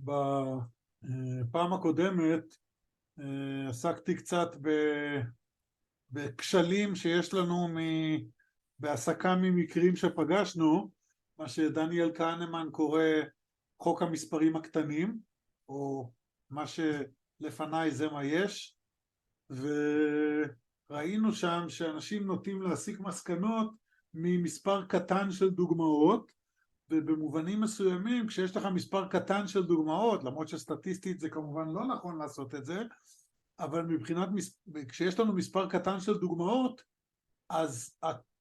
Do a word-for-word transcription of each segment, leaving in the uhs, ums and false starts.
בפעם הקודמת עסקתי קצת בכשלים שיש לנו בהעסקה ממקרים שפגשנו, מה שדניאל כהנמן קורא חוק המספרים הקטנים, או מה שלפניי זה מה יש, וראינו שם שאנשים נוטים להסיק מסקנות ממספר קטן של דוגמאות, ובמובנים מסוימים כשיש לך מספר קטן של דוגמאות, למרות שסטטיסטית זה כמובן לא נכון לעשות את זה, אבל מבחינת, כשיש לנו מספר קטן של דוגמאות, אז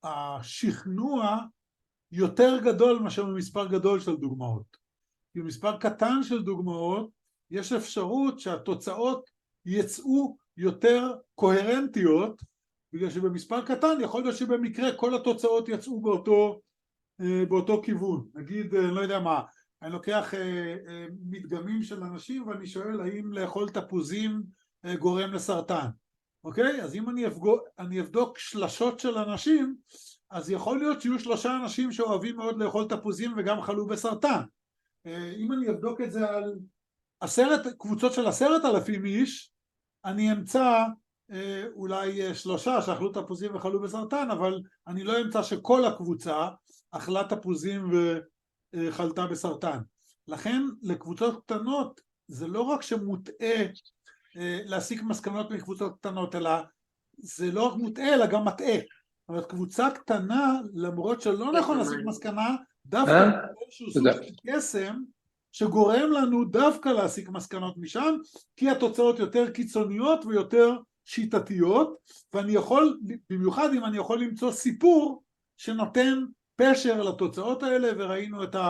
השכנוע יותר גדול מאשר מספר גדול של דוגמאות. כי במספר קטן של דוגמאות יש אפשרות שהתוצאות יצאו יותר קוהרנטיות, בגלל שבמספר קטן יכול להיות שבמקרה כל התוצאות יצאו באותו, באותו כיוון. נגיד, אני לא יודע מה, אני לוקח מדגמים של אנשים ואני שואל האם לאכול תפוזים גורם לסרטן. אוקיי? אז אם אני אבדוק, אני אבדוק שלשות של אנשים, אז יכול להיות שיהיו שלושה אנשים שאוהבים מאוד לאכול תפוזים וגם חלו בסרטן. אם אני אבדוק את זה על עשרת, קבוצות של עשרת אלפים איש, אני אמצא אולי שלושה שאכלו תפוזים וחלו בסרטן, אבל אני לא אמצא שכל הקבוצה אכלה תפוזים וחלתה בסרטן. לכן לקבוצות קטנות זה לא רק שמוטעה להסיק מסקנות מקבוצות קטנות, אלא זה לא רק מוטעה אלא גם מטעה. זאת אומרת, קבוצה קטנה, למרות שלא נכון להסיק מסקנה, דווקא איזשהו סוג של קסם שגורם לנו דווקא להסיק מסקנות משם, כי התוצאות יותר קיצוניות ויותר שיטתיות, ואני יכול, במיוחד אם אני יכול למצוא סיפור שנותן פשר לתוצאות האלה, וראינו את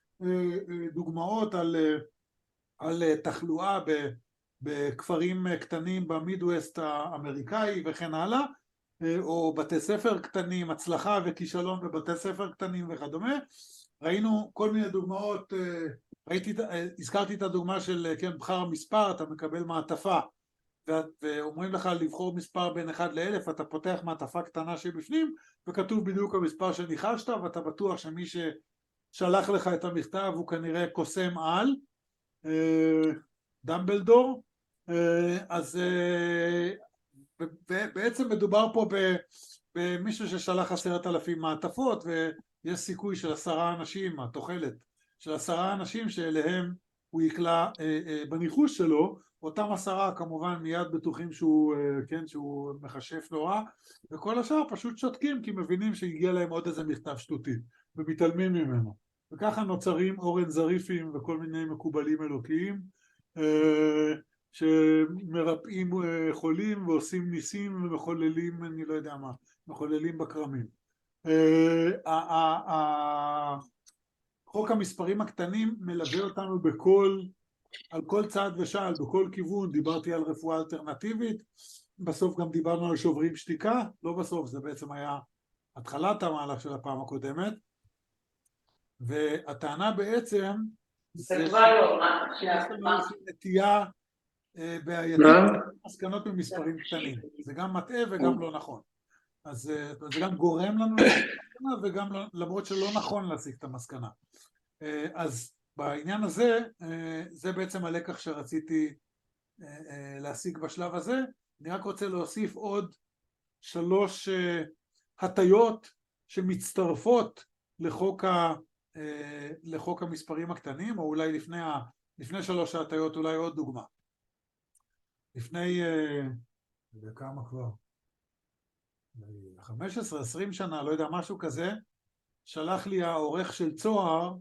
הדוגמאות על, על תחלואה ב, בכפרים קטנים במידווסט האמריקאי וכן הלאה, או בתי ספר קטנים, הצלחה וכישלון בבתי ספר קטנים וכדומה. ראינו כל מיני דוגמאות, ראיתי, הזכרתי את הדוגמה של כן, בחר המספר, אתה מקבל מעטפה, ואומרים לך לבחור מספר בין אחד לאלף, אתה פותח מעטפה קטנה שבפנים, וכתוב בדיוק המספר שניחשת, ואתה בטוח שמי ששלח לך את המכתב הוא כנראה קוסם על, דמבלדור. אז בעצם מדובר פה במישהו ששלח עשרת אלפים מעטפות, ויש סיכוי של עשרה אנשים, התוחלת של עשרה אנשים שאליהם הוא יקלה בניחוש שלו, אותם עשרה כמובן מיד בטוחים שהוא, כן, שהוא מחשף נורא, וכל השאר פשוט שותקים כי מבינים שהגיע להם עוד איזה מכתב שטותי ומתעלמים ממנו. וככה נוצרים אורן זריפים וכל מיני מקובלים אלוקיים שמרפאים חולים ועושים ניסים ומחוללים, אני לא יודע מה, מחוללים בקרמים. חוק המספרים הקטנים מלווה אותנו בכל, על כל צעד ושעל, בכל כיוון. דיברתי על רפואה אלטרנטיבית, בסוף גם דיברנו על שוברים שתיקה, לא בסוף, זה בעצם היה התחלת המהלך של הפעם הקודמת, והטענה בעצם זה שיש לנו נטייה בעייתית מסקנות ממספרים קטנים, זה גם מטעה וגם לא נכון, אז זה גם גורם לנו למסקנה וגם למרות שלא נכון להסיק את המסקנה. אז בעניין הזה, זה בעצם הלקח שרציתי להשיג בשלב הזה. אני רק רוצה להוסיף עוד שלוש הטיות שמצטרפות לחוק, ה, לחוק המספרים הקטנים, או אולי לפני, ה, לפני שלוש הטיות אולי עוד דוגמה. לפני, כמה כבר? חמש עשרה עשרים שנה, לא יודע, משהו כזה, שלח לי העורך של צוהר,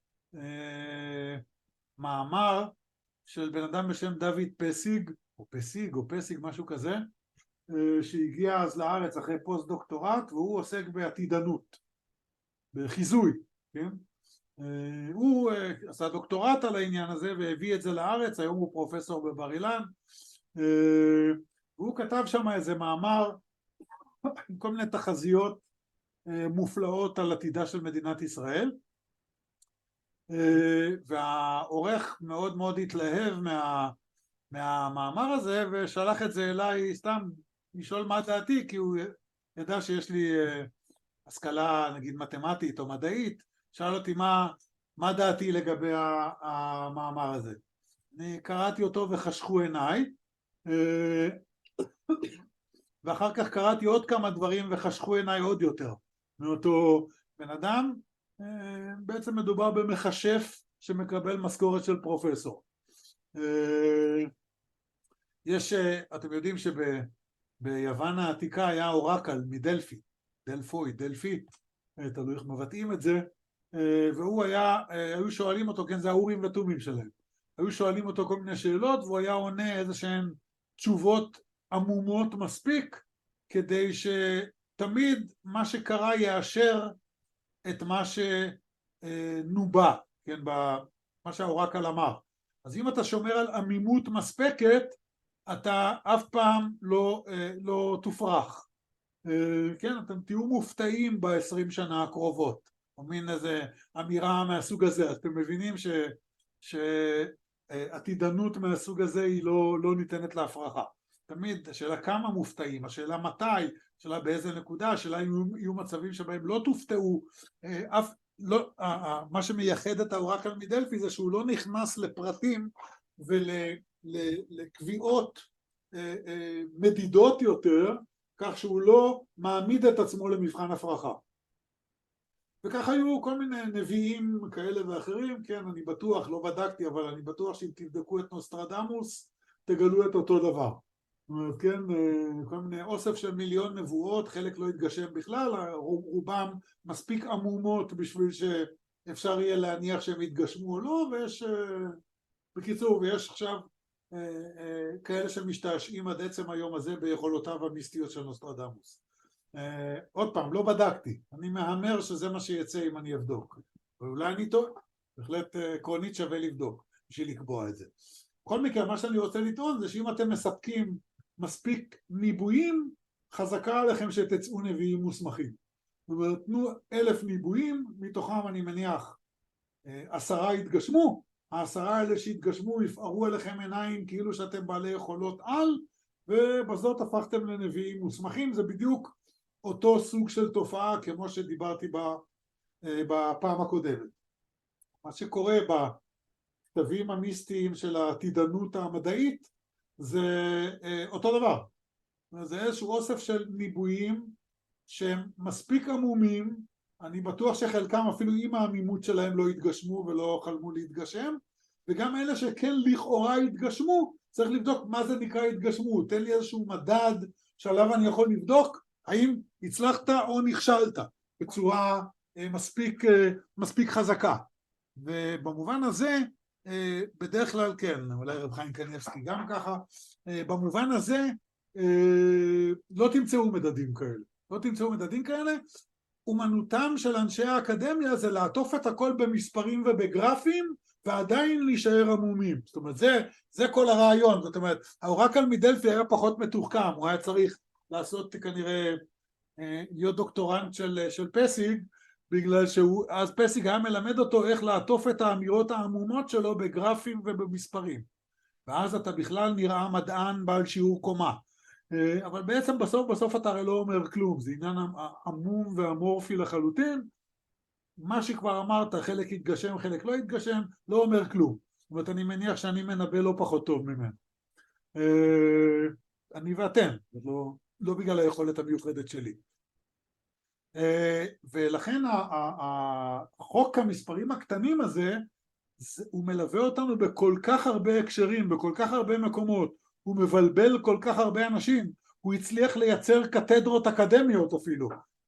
מאמר של בן אדם בשם דוד פסיג, או פסיג, או פסיג, משהו כזה, שהגיע אז לארץ אחרי פוסט דוקטורט, והוא עוסק בעתידנות, בחיזוי, כן? הוא עשה דוקטורט על העניין הזה והביא את זה לארץ, היום הוא פרופסור בבר אילן, והוא כתב שם איזה מאמר עם כל מיני תחזיות מופלאות על עתידה של מדינת ישראל, והעורך מאוד מאוד התלהב מה, מהמאמר הזה ושלח את זה אליי סתם לשאול מה דעתי, כי הוא ידע שיש לי השכלה נגיד מתמטית או מדעית, שאל אותי מה, מה דעתי לגבי המאמר הזה? אני קראתי אותו וחשכו עיניי, ואחר כך קראתי עוד כמה דברים וחשכו עיניי עוד יותר מאותו בן אדם. בעצם מדובר במכשף שמקבל משכורת של פרופסור. יש, אתם יודעים שביוון העתיקה היה אורקל מדלפי, דלפוי, דלפית, תלוי איך מבטאים את זה, והוא היה, היו שואלים אותו, כן, זה האורים ותומים שלהם, היו שואלים אותו כל מיני שאלות והוא היה עונה איזה שהן תשובות עמומות מספיק כדי שתמיד מה שקרה יאשר את מה שנובע, כן, מה שהאורקל אמר. אז אם אתה שומר על עמימות מספקת, אתה אף פעם לא, לא תופרח. כן, אתם תהיו מופתעים ב-עשרים שנה הקרובות, או מין איזה אמירה מהסוג הזה. אז אתם מבינים ש, שעתידנות מהסוג הזה היא לא, לא ניתנת להפרחה. תמיד השאלה כמה מופתעים, השאלה מתי, השאלה באיזה נקודה, השאלה אם יהיו, יהיו מצבים שבהם לא תופתעו. אף, לא, מה שמייחד את האורקל מדלפי זה שהוא לא נכנס לפרטים ולקביעות מדידות יותר, כך שהוא לא מעמיד את עצמו למבחן הפרחה. וכך היו כל מיני נביאים כאלה ואחרים, כן, אני בטוח, לא בדקתי, אבל אני בטוח שאם תבדקו את נוסטרדמוס, תגלו את אותו דבר. זאת אומרת, כן, כל מיני אוסף של מיליון נבואות, חלק לא התגשם בכלל, רובם מספיק עמומות בשביל שאפשר יהיה להניח שהם התגשמו או לא, ויש, בקיצור, ויש עכשיו כאלה שמשתעשעים עד עצם היום הזה ביכולותיו המיסטיות של נוסטרדמוס. עוד פעם, לא בדקתי, אני מהמר שזה מה שיצא אם אני אבדוק, ואולי אני טועה, בהחלט עקרונית שווה לבדוק בשביל לקבוע את זה. בכל מקרה, מה שאני רוצה לטעון זה שאם אתם מספקים מספיק ניבויים, חזקה עליכם שתצאו נביאים מוסמכים. זאת אומרת, תנו אלף ניבויים, מתוכם אני מניח עשרה יתגשמו, העשרה האלה שהתגשמו יפערו אליכם עיניים כאילו שאתם בעלי יכולות על, ובזאת הפכתם לנביאים מוסמכים. זה בדיוק אותו סוג של תופעה כמו שדיברתי בפעם הקודמת. מה שקורה בכתבים המיסטיים של העתידנות המדעית זה אותו דבר. זה איזשהו אוסף של ניבויים שהם מספיק עמומים, אני בטוח שחלקם אפילו עם העמימות שלהם לא התגשמו ולא חלמו להתגשם, וגם אלה שכן לכאורה התגשמו, צריך לבדוק מה זה נקרא התגשמות. תן לי איזשהו מדד שעליו אני יכול לבדוק האם הצלחת או נכשלת בצורה מספיק, מספיק חזקה. ובמובן הזה, בדרך כלל כן, אולי רב חיים קניבסקי גם ככה, במובן הזה לא תמצאו מדדים כאלה. לא תמצאו מדדים כאלה. אומנותם של אנשי האקדמיה זה לעטוף את הכל במספרים ובגרפים, ועדיין להישאר עמומים. זאת אומרת, זה, זה כל הרעיון. זאת אומרת, האורקל מדלפי היה פחות מתוחכם, הוא היה צריך לעשות כנראה, להיות דוקטורנט של, של פסיג, בגלל שהוא, אז פסיג היה מלמד אותו איך לעטוף את האמירות העמומות שלו בגרפים ובמספרים. ואז אתה בכלל נראה מדען בעל שיעור קומה. אבל בעצם בסוף בסוף אתה הרי לא אומר כלום, זה עניין עמום ואמורפי לחלוטין. מה שכבר אמרת, חלק יתגשם, חלק לא יתגשם, לא אומר כלום. זאת אומרת, אני מניח שאני מנבא לא פחות טוב ממנו. אני ואתם, לא, לא בגלל היכולת המיוחדת שלי. ולכן החוק המספרים הקטנים הזה, הוא מלווה אותנו בכל כך הרבה הקשרים, בכל כך הרבה מקומות, הוא מבלבל כל כך הרבה אנשים, הוא הצליח לייצר קתדרות אקדמיות אפילו,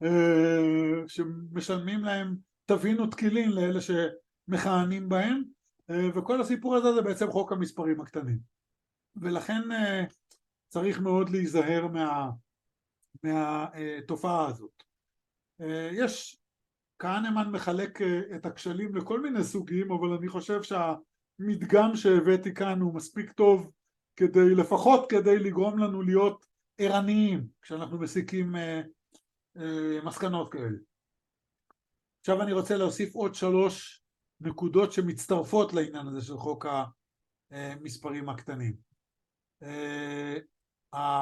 שמשלמים להם תבינו תקילין לאלה שמכהנים בהם, וכל הסיפור הזה זה בעצם חוק המספרים הקטנים. ולכן צריך מאוד להיזהר מה, מהתופעה הזאת. יש, כהנמן מחלק את הכשלים לכל מיני סוגים, אבל אני חושב שהמדגם שהבאתי כאן הוא מספיק טוב כדי, לפחות כדי לגרום לנו להיות ערניים כשאנחנו מסיקים מסקנות כאלה. עכשיו אני רוצה להוסיף עוד שלוש נקודות שמצטרפות לעניין הזה של חוק המספרים הקטנים.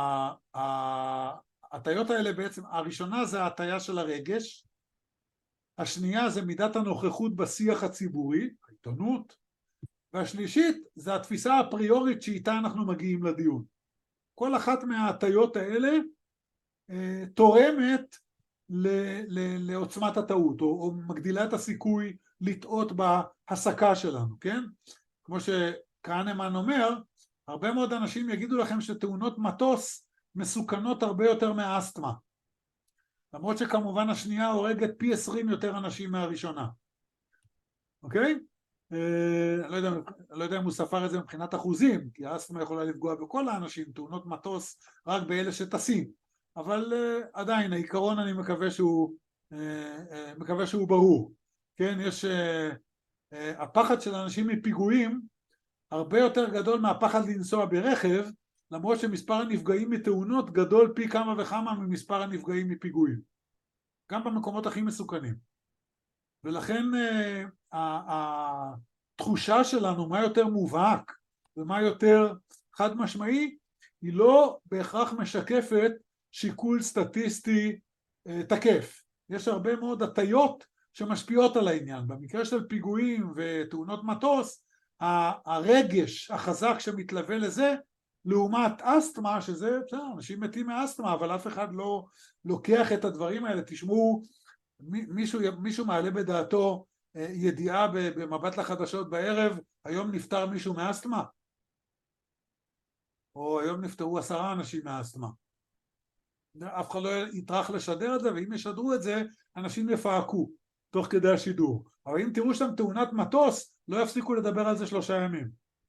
ההטיות האלה בעצם, הראשונה זה ההטיה של הרגש, השנייה זה מידת הנוכחות בשיח הציבורי, העיתונות, והשלישית זה התפיסה הפריורית שאיתה אנחנו מגיעים לדיון. כל אחת מההטיות האלה אה, תורמת ל, ל, לעוצמת הטעות, או, או מגדילה את הסיכוי לטעות בהסקה שלנו, כן? כמו שקהנמן אומר, הרבה מאוד אנשים יגידו לכם שתאונות מטוס מסוכנות הרבה יותר מהאסתמה. למרות שכמובן השנייה הורגת פי עשרים יותר אנשים מהראשונה. אוקיי? אני לא יודע, לא יודע אם הוא ספר את זה מבחינת אחוזים, כי האסתמה יכולה לפגוע בכל האנשים, תאונות מטוס רק באלה שטסים. אבל עדיין, העיקרון אני מקווה שהוא, מקווה שהוא ברור. כן, יש, הפחד של אנשים מפיגועים הרבה יותר גדול מהפחד לנסוע ברכב, למרות שמספר הנפגעים מתאונות גדול פי כמה וכמה ממספר הנפגעים מפיגועים. גם במקומות הכי מסוכנים. ולכן התחושה שלנו, מה יותר מובהק ומה יותר חד משמעי, היא לא בהכרח משקפת שיקול סטטיסטי תקף. יש הרבה מאוד הטיות שמשפיעות על העניין. במקרה של פיגועים ותאונות מטוס, הרגש החזק שמתלווה לזה, לעומת אסתמה, שזה, בסדר, אנשים מתים מאסתמה, אבל אף אחד לא לוקח את הדברים האלה. תשמעו, מישהו, מישהו מעלה בדעתו ידיעה במבט לחדשות בערב, היום נפטר מישהו מאסתמה? או היום נפטרו עשרה אנשים מאסתמה. אף אחד לא יטרח לשדר את זה, ואם ישדרו את זה, אנשים יפהקו תוך כדי השידור. אבל אם תראו שם תאונת מטוס, לא יפסיקו לדבר על זה שלושה ימים.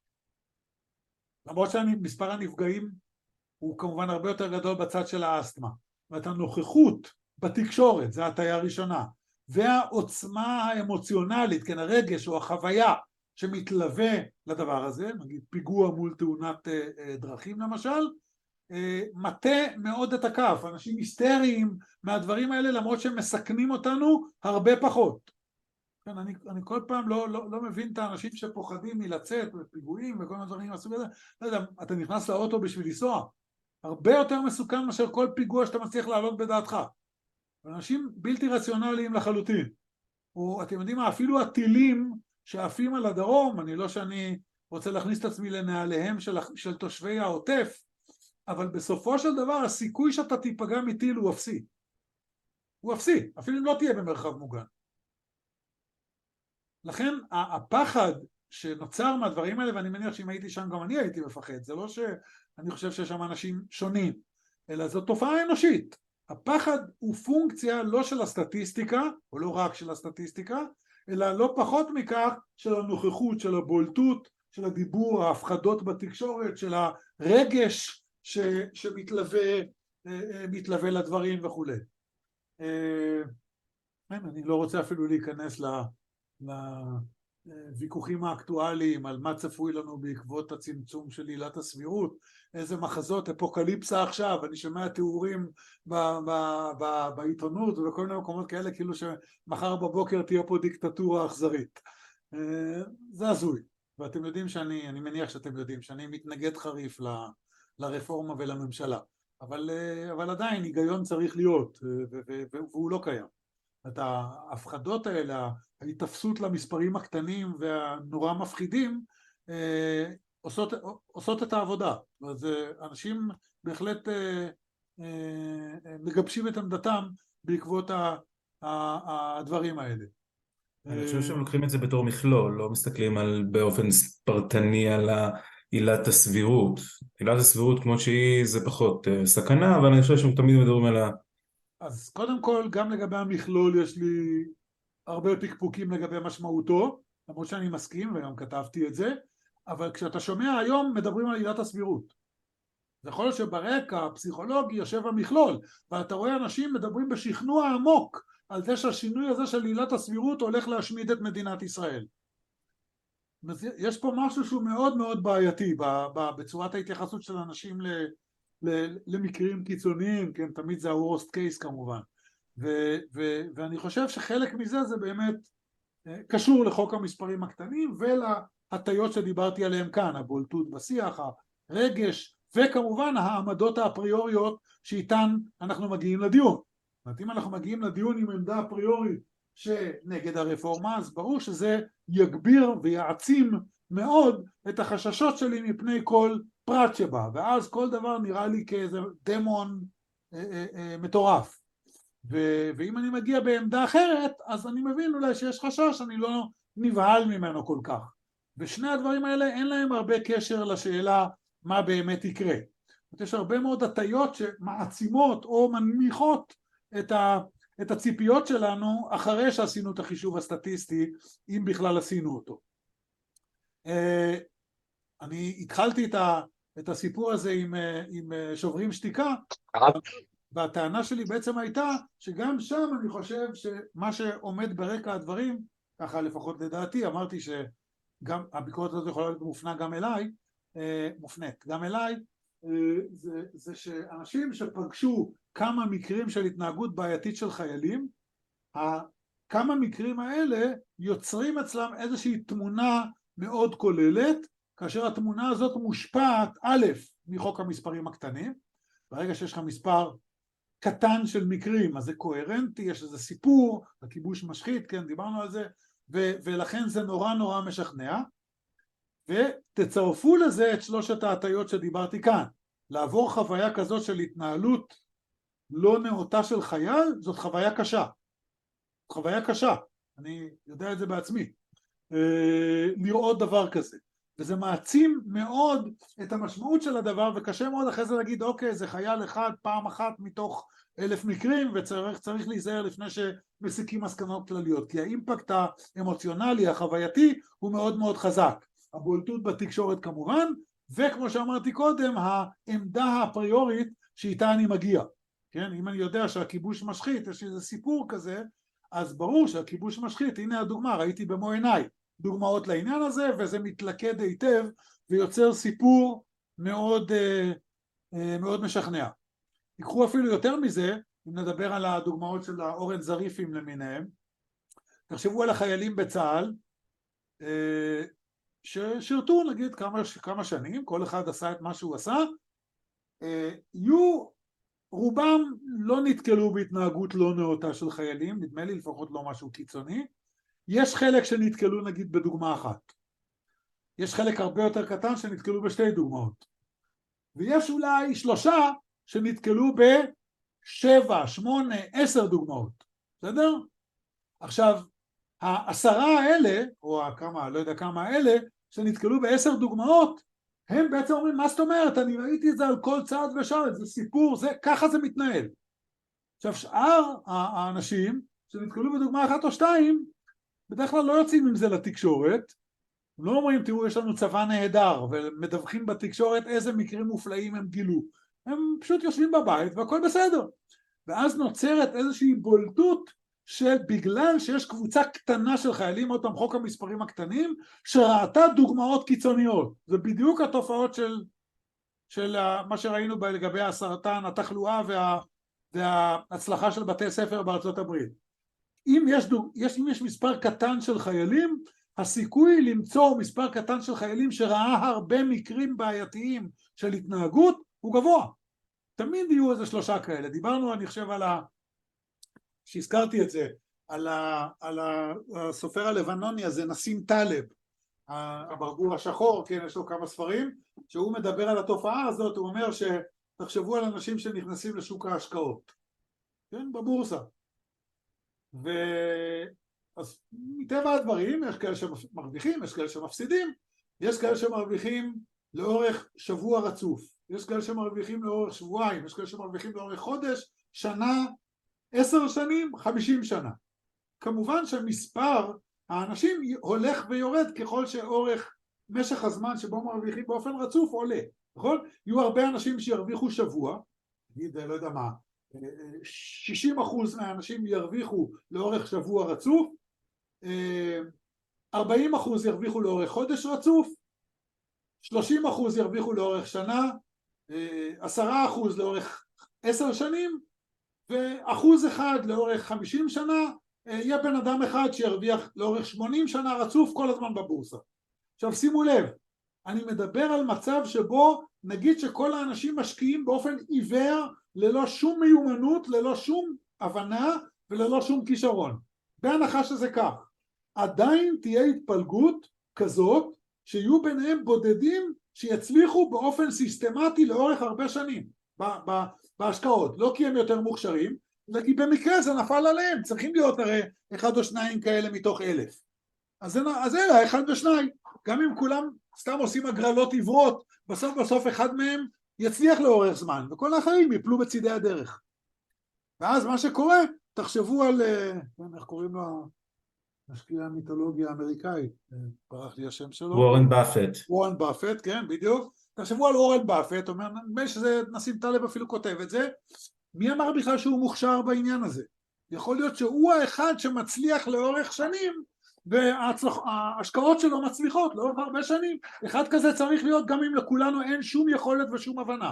למרות שמספר הנפגעים הוא כמובן הרבה יותר גדול בצד של האסתמה. ואת הנוכחות בתקשורת, זה הטיה הראשונה, והעוצמה האמוציונלית, כן, הרגש או החוויה שמתלווה לדבר הזה, נגיד פיגוע מול תאונת דרכים למשל, מטה מאוד את הכף, אנשים היסטריים מהדברים האלה, למרות שהם מסכנים אותנו הרבה פחות. כן, אני, אני כל פעם לא, לא, לא מבין את האנשים שפוחדים מלצאת בפיגועים וכל מיני דברים מהסוג הזה. לא יודע, אתה נכנס לאוטו בשביל לנסוע, הרבה יותר מסוכן מאשר כל פיגוע שאתה מצליח לעלות בדעתך. אנשים בלתי רציונליים לחלוטין. או אתם יודעים מה, אפילו הטילים שעפים על הדרום, אני לא שאני רוצה להכניס את עצמי לנעליהם של, של תושבי העוטף, אבל בסופו של דבר הסיכוי שאתה תיפגע מטיל הוא אפסי. הוא אפסי, אפילו אם לא תהיה במרחב מוגן. לכן הפחד שנוצר מהדברים האלה, ואני מניח שאם הייתי שם גם אני הייתי מפחד, זה לא שאני חושב שיש שם אנשים שונים, אלא זו תופעה אנושית. הפחד הוא פונקציה לא של הסטטיסטיקה, או לא רק של הסטטיסטיקה, אלא לא פחות מכך של הנוכחות, של הבולטות, של הדיבור, ההפחדות בתקשורת, של הרגש ש, שמתלווה מתלווה לדברים וכו'. אני לא רוצה אפילו להיכנס ל... לוויכוחים האקטואליים על מה צפוי לנו בעקבות הצמצום של עילת הסבירות, איזה מחזות, אפוקליפסה עכשיו, אני שומע תיאורים ב- ב- ב- בעיתונות ובכל מיני מקומות כאלה, כאילו שמחר בבוקר תהיה פה דיקטטורה אכזרית. זה הזוי, ואתם יודעים שאני, אני מניח שאתם יודעים, שאני מתנגד חריף ל, לרפורמה ולממשלה, אבל, אבל עדיין היגיון צריך להיות, והוא לא קיים. את ההפחדות האלה, ההתאפסות למספרים הקטנים והנורא מפחידים, אה, עושות, עושות את העבודה. אז אנשים בהחלט אה, אה, מגבשים את עמדתם בעקבות ה, ה, הדברים האלה. אני חושב שהם לוקחים את זה בתור מכלול, לא מסתכלים על באופן פרטני על עילת הסבירות. עילת הסבירות כמו שהיא זה פחות סכנה, אבל אני חושב שהם תמיד מדברים על ה... אז קודם כל, גם לגבי המכלול יש לי הרבה פקפוקים לגבי משמעותו, למרות שאני מסכים וגם כתבתי את זה, אבל כשאתה שומע היום מדברים על עילת הסבירות. זה יכול להיות שברקע הפסיכולוגי יושב המכלול, ואתה רואה אנשים מדברים בשכנוע עמוק על זה שהשינוי הזה של עילת הסבירות הולך להשמיד את מדינת ישראל. יש פה משהו שהוא מאוד מאוד בעייתי בצורת ההתייחסות של אנשים ל... למקרים קיצוניים, כן, תמיד זה ה-worst case כמובן, ו- ו- ואני חושב שחלק מזה זה באמת קשור לחוק המספרים הקטנים ולהטיות שדיברתי עליהם כאן, הבולטות בשיח, הרגש, וכמובן העמדות האפריוריות שאיתן אנחנו מגיעים לדיון. זאת אומרת, אם אנחנו מגיעים לדיון עם עמדה אפריורית שנגד הרפורמה, אז ברור שזה יגביר ויעצים מאוד את החששות שלי מפני כל פרט שבא, ואז כל דבר נראה לי כאיזה דמון אה, אה, אה, מטורף. ו- ואם אני מגיע בעמדה אחרת, אז אני מבין אולי שיש חשש, אני לא נבהל ממנו כל כך. ושני הדברים האלה אין להם הרבה קשר לשאלה מה באמת יקרה. יש הרבה מאוד הטיות שמעצימות או מנמיכות את, ה- את הציפיות שלנו אחרי שעשינו את החישוב הסטטיסטי, אם בכלל עשינו אותו. אני התחלתי את, ה- את הסיפור הזה עם, עם שוברים שתיקה, והטענה שלי בעצם הייתה שגם שם אני חושב שמה שעומד ברקע הדברים, ככה לפחות לדעתי, אמרתי שגם הביקורת הזאת יכולה להיות מופנה גם אליי, מופנית גם אליי, זה, זה שאנשים שפגשו כמה מקרים של התנהגות בעייתית של חיילים, כמה מקרים האלה יוצרים אצלם איזושהי תמונה מאוד כוללת, כאשר התמונה הזאת מושפעת א' מחוק המספרים הקטנים, ברגע שיש לך מספר קטן של מקרים, אז זה קוהרנטי, יש איזה סיפור, הכיבוש משחית, כן, דיברנו על זה, ו- ולכן זה נורא נורא משכנע, ותצרפו לזה את שלושת ההטיות שדיברתי כאן. לעבור חוויה כזאת של התנהלות לא נאותה של חייל, זאת חוויה קשה. חוויה קשה, אני יודע את זה בעצמי, לראות דבר כזה. וזה מעצים מאוד את המשמעות של הדבר, וקשה מאוד אחרי זה להגיד, אוקיי, זה חייל אחד פעם אחת מתוך אלף מקרים, וצריך צריך להיזהר לפני שמסיקים מסקנות כלליות, כי האימפקט האמוציונלי, החווייתי, הוא מאוד מאוד חזק. הבולטות בתקשורת כמובן, וכמו שאמרתי קודם, העמדה האפריורית שאיתה אני מגיע. כן? אם אני יודע שהכיבוש משחית, יש איזה סיפור כזה, אז ברור שהכיבוש משחית, הנה הדוגמה, ראיתי במו עיניי דוגמאות לעניין הזה, וזה מתלכד היטב ויוצר סיפור מאוד, מאוד משכנע. יקחו אפילו יותר מזה, אם נדבר על הדוגמאות של האורן זריפים למיניהם, תחשבו על החיילים בצה"ל, ששירתו נגיד כמה, כמה שנים, כל אחד עשה את מה שהוא עשה, יהיו, רובם לא נתקלו בהתנהגות לא נאותה של חיילים, נדמה לי לפחות לא משהו קיצוני, יש חלק שנתקלו נגיד בדוגמה אחת, יש חלק הרבה יותר קטן שנתקלו בשתי דוגמאות, ויש אולי שלושה שנתקלו בשבע, שמונה, עשר דוגמאות, בסדר? עכשיו, העשרה האלה, או כמה, לא יודע כמה האלה, שנתקלו בעשר דוגמאות, הם בעצם אומרים, מה זאת אומרת? אני ראיתי את זה על כל צעד ושעד, זה סיפור, זה, ככה זה מתנהל. עכשיו, שאר האנשים שנתקלו בדוגמה אחת או שתיים, בדרך כלל לא יוצאים עם זה לתקשורת, הם לא אומרים, תראו, יש לנו צבא נהדר, ומדווחים בתקשורת איזה מקרים מופלאים הם גילו. הם פשוט יושבים בבית והכל בסדר. ואז נוצרת איזושהי בולטות שבגלל שיש קבוצה קטנה של חיילים, עוד פעם חוק המספרים הקטנים, שראתה דוגמאות קיצוניות. זה בדיוק התופעות של, של מה שראינו לגבי הסרטן, התחלואה וה, וההצלחה של בתי ספר בארצות הברית. אם יש, דוג, יש, אם יש מספר קטן של חיילים, הסיכוי למצוא מספר קטן של חיילים שראה הרבה מקרים בעייתיים של התנהגות הוא גבוה. תמיד יהיו איזה שלושה כאלה. דיברנו, אני חושב, על ה... שהזכרתי את זה, על, ה... על הסופר הלבנוני הזה, נסים טלב, הברבור השחור, כן, יש לו כמה ספרים, שהוא מדבר על התופעה הזאת, הוא אומר שתחשבו על אנשים שנכנסים לשוק ההשקעות, כן, בבורסה. ו... אז מטבע הדברים, יש כאלה שמרוויחים, יש כאלה שמפסידים, יש כאלה שמרוויחים לאורך שבוע רצוף, יש כאלה שמרוויחים לאורך שבועיים, יש כאלה שמרוויחים לאורך חודש, שנה, עשר שנים, חמישים שנה. כמובן שמספר האנשים הולך ויורד ככל שאורך משך הזמן שבו מרוויחים באופן רצוף עולה, נכון? יהיו הרבה אנשים שירוויחו שבוע, נגיד, לא יודע מה, שישים אחוז מהאנשים ירוויחו לאורך שבוע רצוף, ארבעים אחוז ירוויחו לאורך חודש רצוף, שלושים אחוז ירוויחו לאורך שנה, עשרה אחוז לאורך עשר שנים, ואחוז אחד לאורך חמישים שנה, יהיה בן אדם אחד שירוויח לאורך שמונים שנה רצוף כל הזמן בבורסה. עכשיו שימו לב, אני מדבר על מצב שבו נגיד שכל האנשים משקיעים באופן עיוור, ללא שום מיומנות, ללא שום הבנה וללא שום כישרון. בהנחה שזה כך, עדיין תהיה התפלגות כזאת שיהיו ביניהם בודדים שיצליחו באופן סיסטמטי לאורך הרבה שנים בהשקעות, לא כי הם יותר מוכשרים, אלא כי במקרה זה נפל עליהם, צריכים להיות הרי אחד או שניים כאלה מתוך אלף. אז אלה, אחד ושניים, גם אם כולם סתם עושים הגרלות עברות, בסוף בסוף אחד מהם יצליח לאורך זמן, וכל האחרים יפלו בצידי הדרך. ואז מה שקורה, תחשבו על, איך קוראים לו, משקיע המיתולוגיה האמריקאית, ברח לי השם שלו. וורן באפט. וורן באפט, כן, בדיוק. תחשבו על וורן באפט, אומר, נדמה שזה, נסים טלב אפילו כותב את זה, מי אמר בכלל שהוא מוכשר בעניין הזה? יכול להיות שהוא האחד שמצליח לאורך שנים, וההשקעות שלו מצליחות לאורך הרבה שנים. אחד כזה צריך להיות גם אם לכולנו אין שום יכולת ושום הבנה.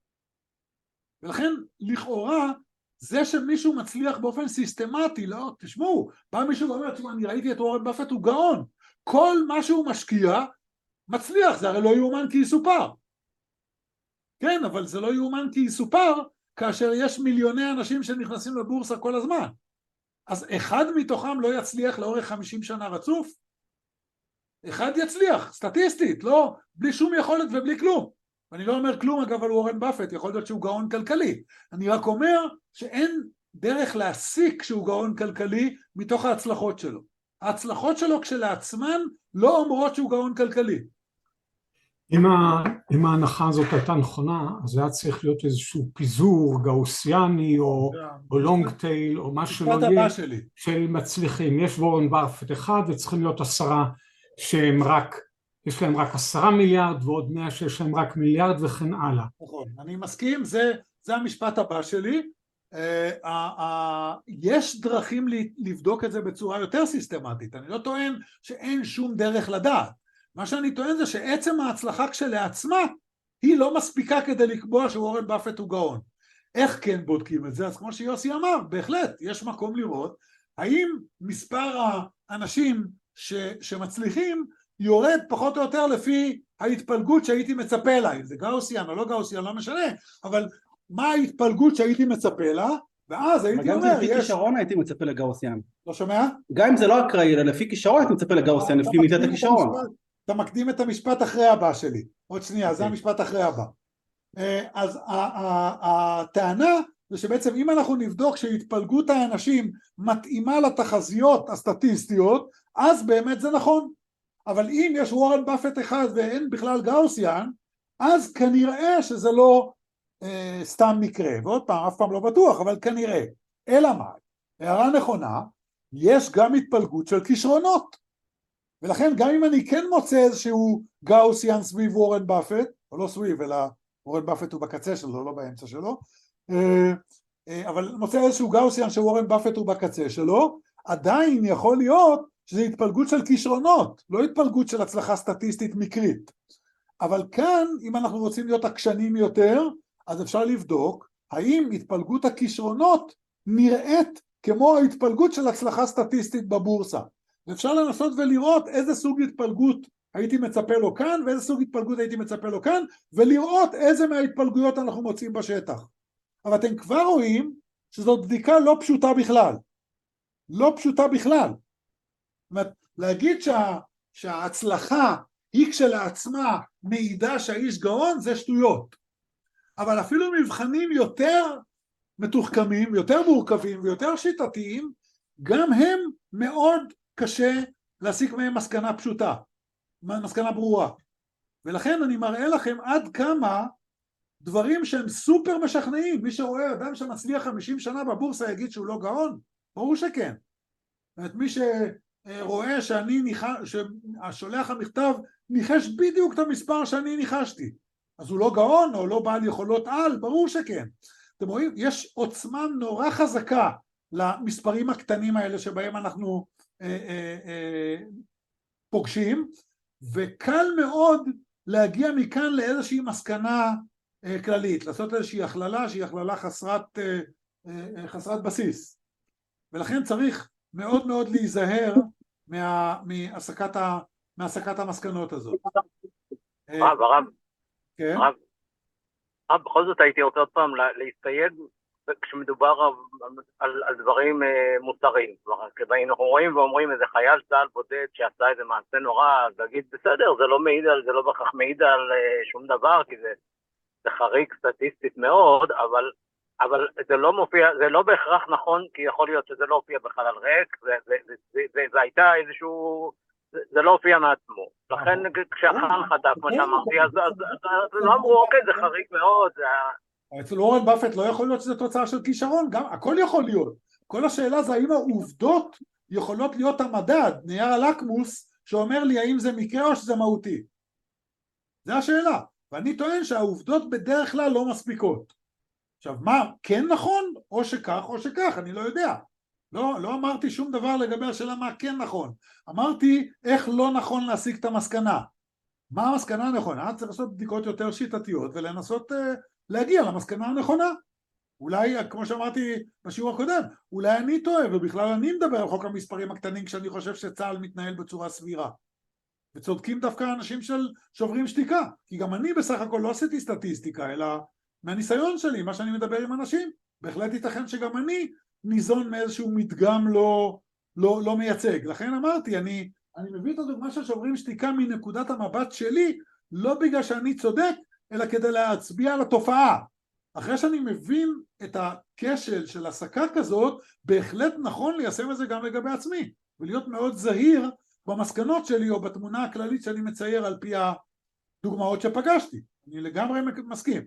ולכן, לכאורה, זה שמישהו מצליח באופן סיסטמטי, לא, תשמעו, בא מישהו ואומר, תשמעו, אני ראיתי את וורן באפט, הוא גאון. כל מה שהוא משקיע, מצליח, זה הרי לא יאומן כי יסופר. כן, אבל זה לא יאומן כי יסופר, כאשר יש מיליוני אנשים שנכנסים לבורסה כל הזמן. אז אחד מתוכם לא יצליח לאורך חמישים שנה רצוף? אחד יצליח, סטטיסטית, לא, בלי שום יכולת ובלי כלום. ואני לא אומר כלום אגב על וורן באפט, יכול להיות שהוא גאון כלכלי. אני רק אומר שאין דרך להסיק שהוא גאון כלכלי מתוך ההצלחות שלו. ההצלחות שלו כשלעצמן לא אומרות שהוא גאון כלכלי. אם, ה, אם ההנחה הזאת הייתה נכונה, אז היה צריך להיות איזשהו פיזור גאוסיאני או, או לונג טייל או מה שלא יהיה של מצליחים. יש וורן באפט אחד וצריכים להיות עשרה שהם רק, יש להם רק עשרה מיליארד ועוד מאה שיש להם רק מיליארד וכן הלאה. נכון, אני מסכים, זה, זה המשפט הבא שלי. Uh, uh, uh, יש דרכים לבדוק את זה בצורה יותר סיסטמטית, אני לא טוען שאין שום דרך לדעת. מה שאני טוען זה שעצם ההצלחה כשלעצמה היא לא מספיקה כדי לקבוע שוורן באפט הוא גאון. איך כן בודקים את זה? אז כמו שיוסי אמר, בהחלט יש מקום לראות האם מספר האנשים ש, שמצליחים יורד פחות או יותר לפי ההתפלגות שהייתי מצפה לה, אם זה גאוסיאן או לא גאוסיאן, לא משנה, אבל מה ההתפלגות שהייתי מצפה לה, ואז הייתי אומר, גם לפי כישרון הייתי מצפה לגאוסיאן. לא שומע? גם אם זה לא אקראי, אלא לפי כישרון הייתי מצפה לגאוסיאן, לפי מידת הכישרון. אתה מקדים את המשפט אחרי הבא שלי, עוד שנייה, זה המשפט אחרי הבא. אז הטענה זה שבעצם אם אנחנו נבדוק שהתפלגות האנשים מתאימה לתחזיות הסטטיסטיות, אז באמת זה נכון. אבל אם יש וורן באפט אחד ואין בכלל גאוסיאן, אז כנראה שזה לא אה, סתם מקרה, ועוד פעם, אף פעם לא בטוח, אבל כנראה. אלא מה? הערה נכונה, יש גם התפלגות של כישרונות. ולכן גם אם אני כן מוצא איזשהו גאוסיאן סביב וורן באפט, או לא סביב, אלא וורן באפט הוא בקצה שלו, לא באמצע שלו, אבל מוצא איזשהו גאוסיאן שוורן באפט הוא בקצה שלו, עדיין יכול להיות שזה התפלגות של כישרונות, לא התפלגות של הצלחה סטטיסטית מקרית. אבל כאן, אם אנחנו רוצים להיות עקשנים יותר, אז אפשר לבדוק האם התפלגות הכישרונות נראית כמו ההתפלגות של הצלחה סטטיסטית בבורסה. ואפשר לנסות ולראות איזה סוג התפלגות הייתי מצפה לו כאן, ואיזה סוג התפלגות הייתי מצפה לו כאן, ולראות איזה מההתפלגויות אנחנו מוצאים בשטח. אבל אתם כבר רואים שזאת בדיקה לא פשוטה בכלל. לא פשוטה בכלל. זאת אומרת, להגיד שה, שההצלחה היא כשלעצמה מעידה שהאיש גאון, זה שטויות. אבל אפילו מבחנים יותר מתוחכמים, יותר מורכבים ויותר שיטתיים, גם הם מאוד קשה להסיק מהם מסקנה פשוטה, מסקנה ברורה. ולכן אני מראה לכם עד כמה דברים שהם סופר משכנעים. מי שרואה אדם שמצליח חמישים שנה בבורסה יגיד שהוא לא גאון? ברור שכן. זאת מי שרואה שאני ניחש, שהשולח המכתב ניחש בדיוק את המספר שאני ניחשתי, אז הוא לא גאון או לא בעל יכולות על? ברור שכן. אתם רואים, יש עוצמה נורא חזקה למספרים הקטנים האלה שבהם אנחנו אה, אה, אה, פוגשים, וקל מאוד להגיע מכאן לאיזושהי מסקנה אה, כללית, לעשות איזושהי הכללה שהיא הכללה חסרת, אה, אה, חסרת בסיס. ולכן צריך מאוד מאוד להיזהר מה, מהסקת, ה, מהסקת המסקנות הזאת. רב, הרב, כן? רב, רב, בכל זאת הייתי רוצה עוד פעם להסתייג כשמדובר על, על, על דברים מוסריים. אנחנו רואים ואומרים איזה חייל צה"ל בודד שעשה איזה מעשה נורא, אז להגיד בסדר, זה לא מעיד על, זה לא בכך מעיד על שום דבר, כי זה, זה חריג סטטיסטית מאוד, אבל, אבל זה לא מופיע, זה לא בהכרח נכון, כי יכול להיות שזה לא הופיע בחלל ריק, זה, זה, זה, זה, זה, זה הייתה איזשהו, זה, זה לא הופיע מעצמו. לכן כשהחאן חטף, כמו שאמרתי, אז, אז, אז, אז לא אמרו, אוקיי, זה חריג מאוד, זה... אצל וורן באפט לא יכול להיות שזה תוצאה של כישרון, גם הכל יכול להיות. כל השאלה זה האם העובדות יכולות להיות המדד, נייר הלקמוס, שאומר לי האם זה מקרה או שזה מהותי. זה השאלה. ואני טוען שהעובדות בדרך כלל לא מספיקות. עכשיו, מה, כן נכון? או שכך או שכך, אני לא יודע. לא, לא אמרתי שום דבר לגבי השאלה מה כן נכון. אמרתי איך לא נכון להשיג את המסקנה. מה המסקנה הנכונה? צריך לעשות בדיקות יותר שיטתיות ולנסות... להגיע למסקנה הנכונה. אולי, כמו שאמרתי בשיעור הקודם, אולי אני טועה, ובכלל אני מדבר על חוק המספרים הקטנים כשאני חושב שצה"ל מתנהל בצורה סבירה. וצודקים דווקא אנשים של שוברים שתיקה, כי גם אני בסך הכל לא עשיתי סטטיסטיקה, אלא מהניסיון שלי, מה שאני מדבר עם אנשים, בהחלט ייתכן שגם אני ניזון מאיזשהו מדגם לא, לא, לא מייצג. לכן אמרתי, אני, אני מביא את הדוגמה של שוברים שתיקה מנקודת המבט שלי, לא בגלל שאני צודק, אלא כדי להצביע על התופעה. אחרי שאני מבין את הכשל של עסקה כזאת, בהחלט נכון ליישם את זה גם לגבי עצמי, ולהיות מאוד זהיר במסקנות שלי או בתמונה הכללית שאני מצייר על פי הדוגמאות שפגשתי. אני לגמרי מסכים.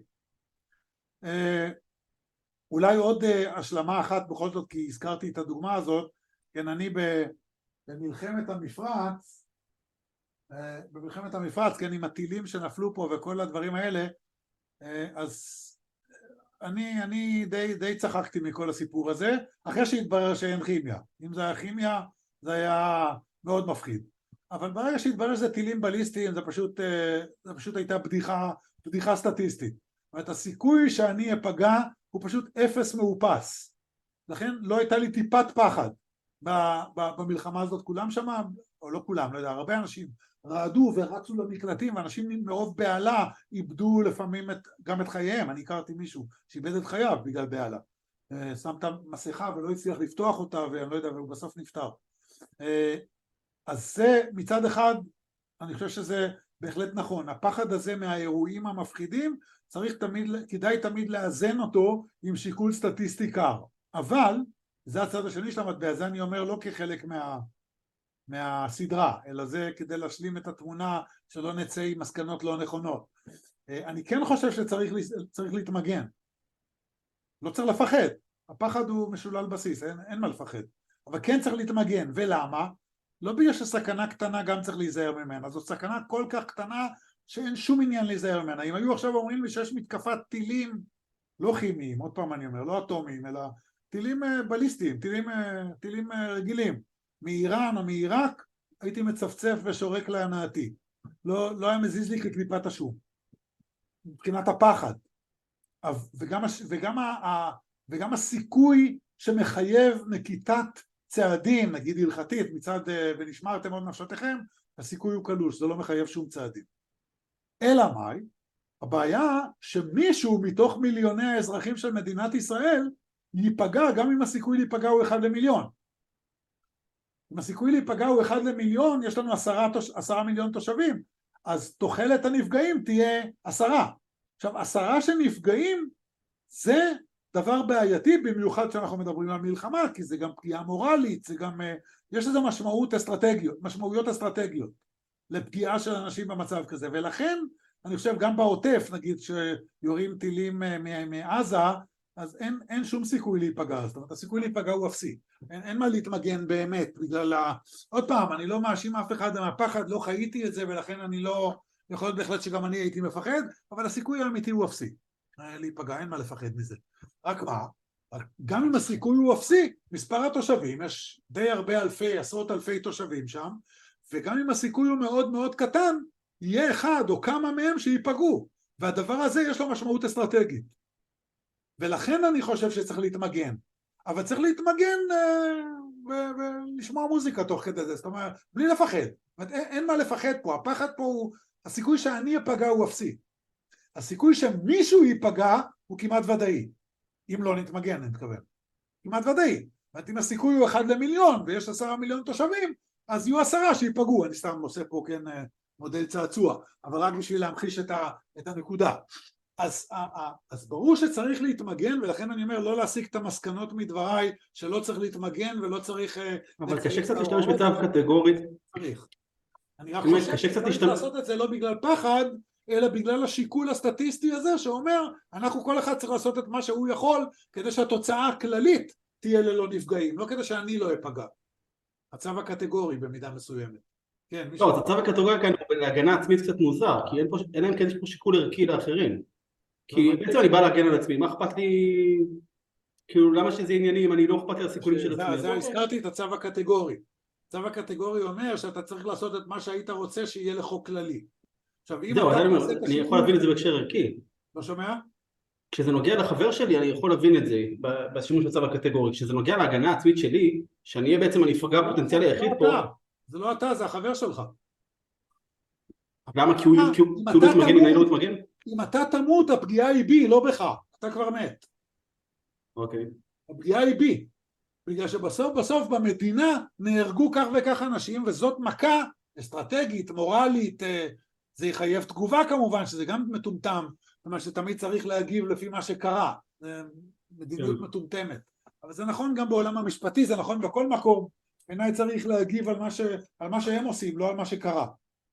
אולי עוד השלמה אחת בכל זאת, כי הזכרתי את הדוגמה הזאת, כן, אני במלחמת המפרץ, במלחמת המפרץ, כן, עם הטילים שנפלו פה וכל הדברים האלה, אז אני, אני די, די צחקתי מכל הסיפור הזה, אחרי שהתברר שאין כימיה. אם זה היה כימיה, זה היה מאוד מפחיד. אבל ברגע שהתברר שזה טילים בליסטיים, זה פשוט, זה פשוט הייתה בדיחה, בדיחה סטטיסטית. זאת אומרת, הסיכוי שאני אפגע הוא פשוט אפס מאופס. לכן לא הייתה לי טיפת פחד במלחמה הזאת. כולם שם, או לא כולם, לא יודע, הרבה אנשים רעדו ורצו למקלטים, ואנשים מרוב בעלה איבדו לפעמים את, גם את חייהם. אני הכרתי מישהו שאיבד את חייו בגלל בעלה. שם את המסכה ולא הצליח לפתוח אותה, ואני לא יודע, והוא בסוף נפטר. אז זה מצד אחד, אני חושב שזה בהחלט נכון. הפחד הזה מהאירועים המפחידים, צריך תמיד, כדאי תמיד לאזן אותו עם שיקול סטטיסטי קר. אבל, זה הצד השני של המטבע, זה אני אומר לא כחלק מה... מהסדרה, אלא זה כדי להשלים את התמונה שלא נצא עם מסקנות לא נכונות. אני כן חושב שצריך צריך להתמגן. לא צריך לפחד. הפחד הוא משולל בסיס, אין, אין מה לפחד. אבל כן צריך להתמגן. ולמה? לא בגלל שסכנה קטנה גם צריך להיזהר ממנה. זו סכנה כל כך קטנה שאין שום עניין להיזהר ממנה. אם היו עכשיו אומרים לי שיש מתקפת טילים, לא כימיים, עוד פעם אני אומר, לא אטומיים, אלא טילים בליסטיים, טילים, טילים רגילים. מאיראן או מעיראק, הייתי מצפצף ושורק להנאתי. לא, לא היה מזיז לי כקליפת השום. מבחינת הפחד. וגם, וגם, ה, וגם הסיכוי שמחייב נקיטת צעדים, נגיד הלכתית, מצד ונשמרתם עוד נפשתכם, הסיכוי הוא קלוש, זה לא מחייב שום צעדים. אלא מאי? הבעיה שמישהו מתוך מיליוני האזרחים של מדינת ישראל ייפגע, גם אם הסיכוי להיפגע הוא אחד למיליון. אם הסיכוי להיפגע הוא אחד למיליון, יש לנו עשרה, עשרה מיליון תושבים, אז תוחלת הנפגעים תהיה עשרה. עכשיו, עשרה שנפגעים זה דבר בעייתי, במיוחד שאנחנו מדברים על מלחמה, כי זה גם פגיעה מורלית, זה גם, יש לזה משמעות אסטרטגיות, משמעויות אסטרטגיות לפגיעה של אנשים במצב כזה, ולכן אני חושב גם בעוטף, נגיד שיורים טילים מעזה, אז אין, אין שום סיכוי להיפגע, זאת אומרת, הסיכוי להיפגע הוא אפסי, אין, אין מה להתמגן באמת, בגלל ה... עוד פעם, אני לא מאשים אף אחד מהפחד, לא חייתי את זה, ולכן אני לא, יכול להיות בהחלט שגם אני הייתי מפחד, אבל הסיכוי האמיתי הוא אפסי, להיפגע, אין מה לפחד מזה. רק מה, גם אם הסיכוי הוא אפסי, מספר התושבים, יש די הרבה אלפי, עשרות אלפי תושבים שם, וגם אם הסיכוי הוא מאוד מאוד קטן, יהיה אחד או כמה מהם שיפגעו, והדבר הזה יש לו משמעות אסטרטגית. ולכן אני חושב שצריך להתמגן, אבל צריך להתמגן ולשמוע מוזיקה תוך כדי זה, זאת אומרת, בלי לפחד, אין, אין מה לפחד פה, הפחד פה הוא, הסיכוי שאני אפגע הוא אפסי, הסיכוי שמישהו ייפגע הוא כמעט ודאי, אם לא נתמגן, אני מתכוון. כמעט ודאי. אם הסיכוי הוא אחד למיליון, ויש עשרה מיליון תושבים, אז יהיו עשרה שיפגעו. אני סתם עושה פה, כן, מודל צעצוע, אבל רק בשביל להמחיש את, ה, את הנקודה. אז, אז ברור שצריך להתמגן, ולכן אני אומר, לא להסיק את המסקנות מדבריי, שלא צריך להתמגן ולא צריך... אבל קשה קצת להשתמש בצו קטגורית. צריך. אני רק חושב שצריך לעשות את זה לא בגלל פחד, אלא בגלל השיקול הסטטיסטי הזה, שאומר, אנחנו כל אחד צריך לעשות את מה שהוא יכול, כדי שהתוצאה הכללית תהיה ללא נפגעים, לא כדי שאני לא אפגע. הצו הקטגורי במידה מסוימת. כן, לא, הצו הקטגורי כאן הוא להגנה עצמית קצת מוזר, כי אין פה, אין להם כאן שיקול ערכי לאחרים. כי בעצם אני בא להגן על עצמי, מה אכפת לי, כאילו למה שזה ענייני אם אני לא אכפת לי הסיכולים של עצמי? זה הזכרתי את הצו הקטגורי. הצו הקטגורי אומר שאתה צריך לעשות את מה שהיית רוצה שיהיה לחוק כללי. זהו, אני יכול להבין את זה בהקשר ערכי. לא שומע? כשזה נוגע לחבר שלי אני יכול להבין את זה בשימוש בצו הקטגורי. כשזה נוגע להגנה העצמית שלי, שאני אהיה בעצם הנפגע הפוטנציאלי היחיד פה. זה לא אתה, זה החבר שלך. למה? כי הוא לא מתמגן אם אני לא מתמגן? אם אתה תמות הפגיעה היא בי, לא בך, אתה כבר מת. אוקיי. הפגיעה היא בי, בגלל שבסוף בסוף במדינה נהרגו כך וכך אנשים, וזאת מכה אסטרטגית, מורלית, זה יחייב תגובה כמובן, שזה גם מטומטם, זאת אומרת שתמיד צריך להגיב לפי מה שקרה, מדיניות מטומטמת. אבל זה נכון גם בעולם המשפטי, זה נכון בכל מקום, בעיניי צריך להגיב על מה, ש... על מה שהם עושים, לא על מה שקרה.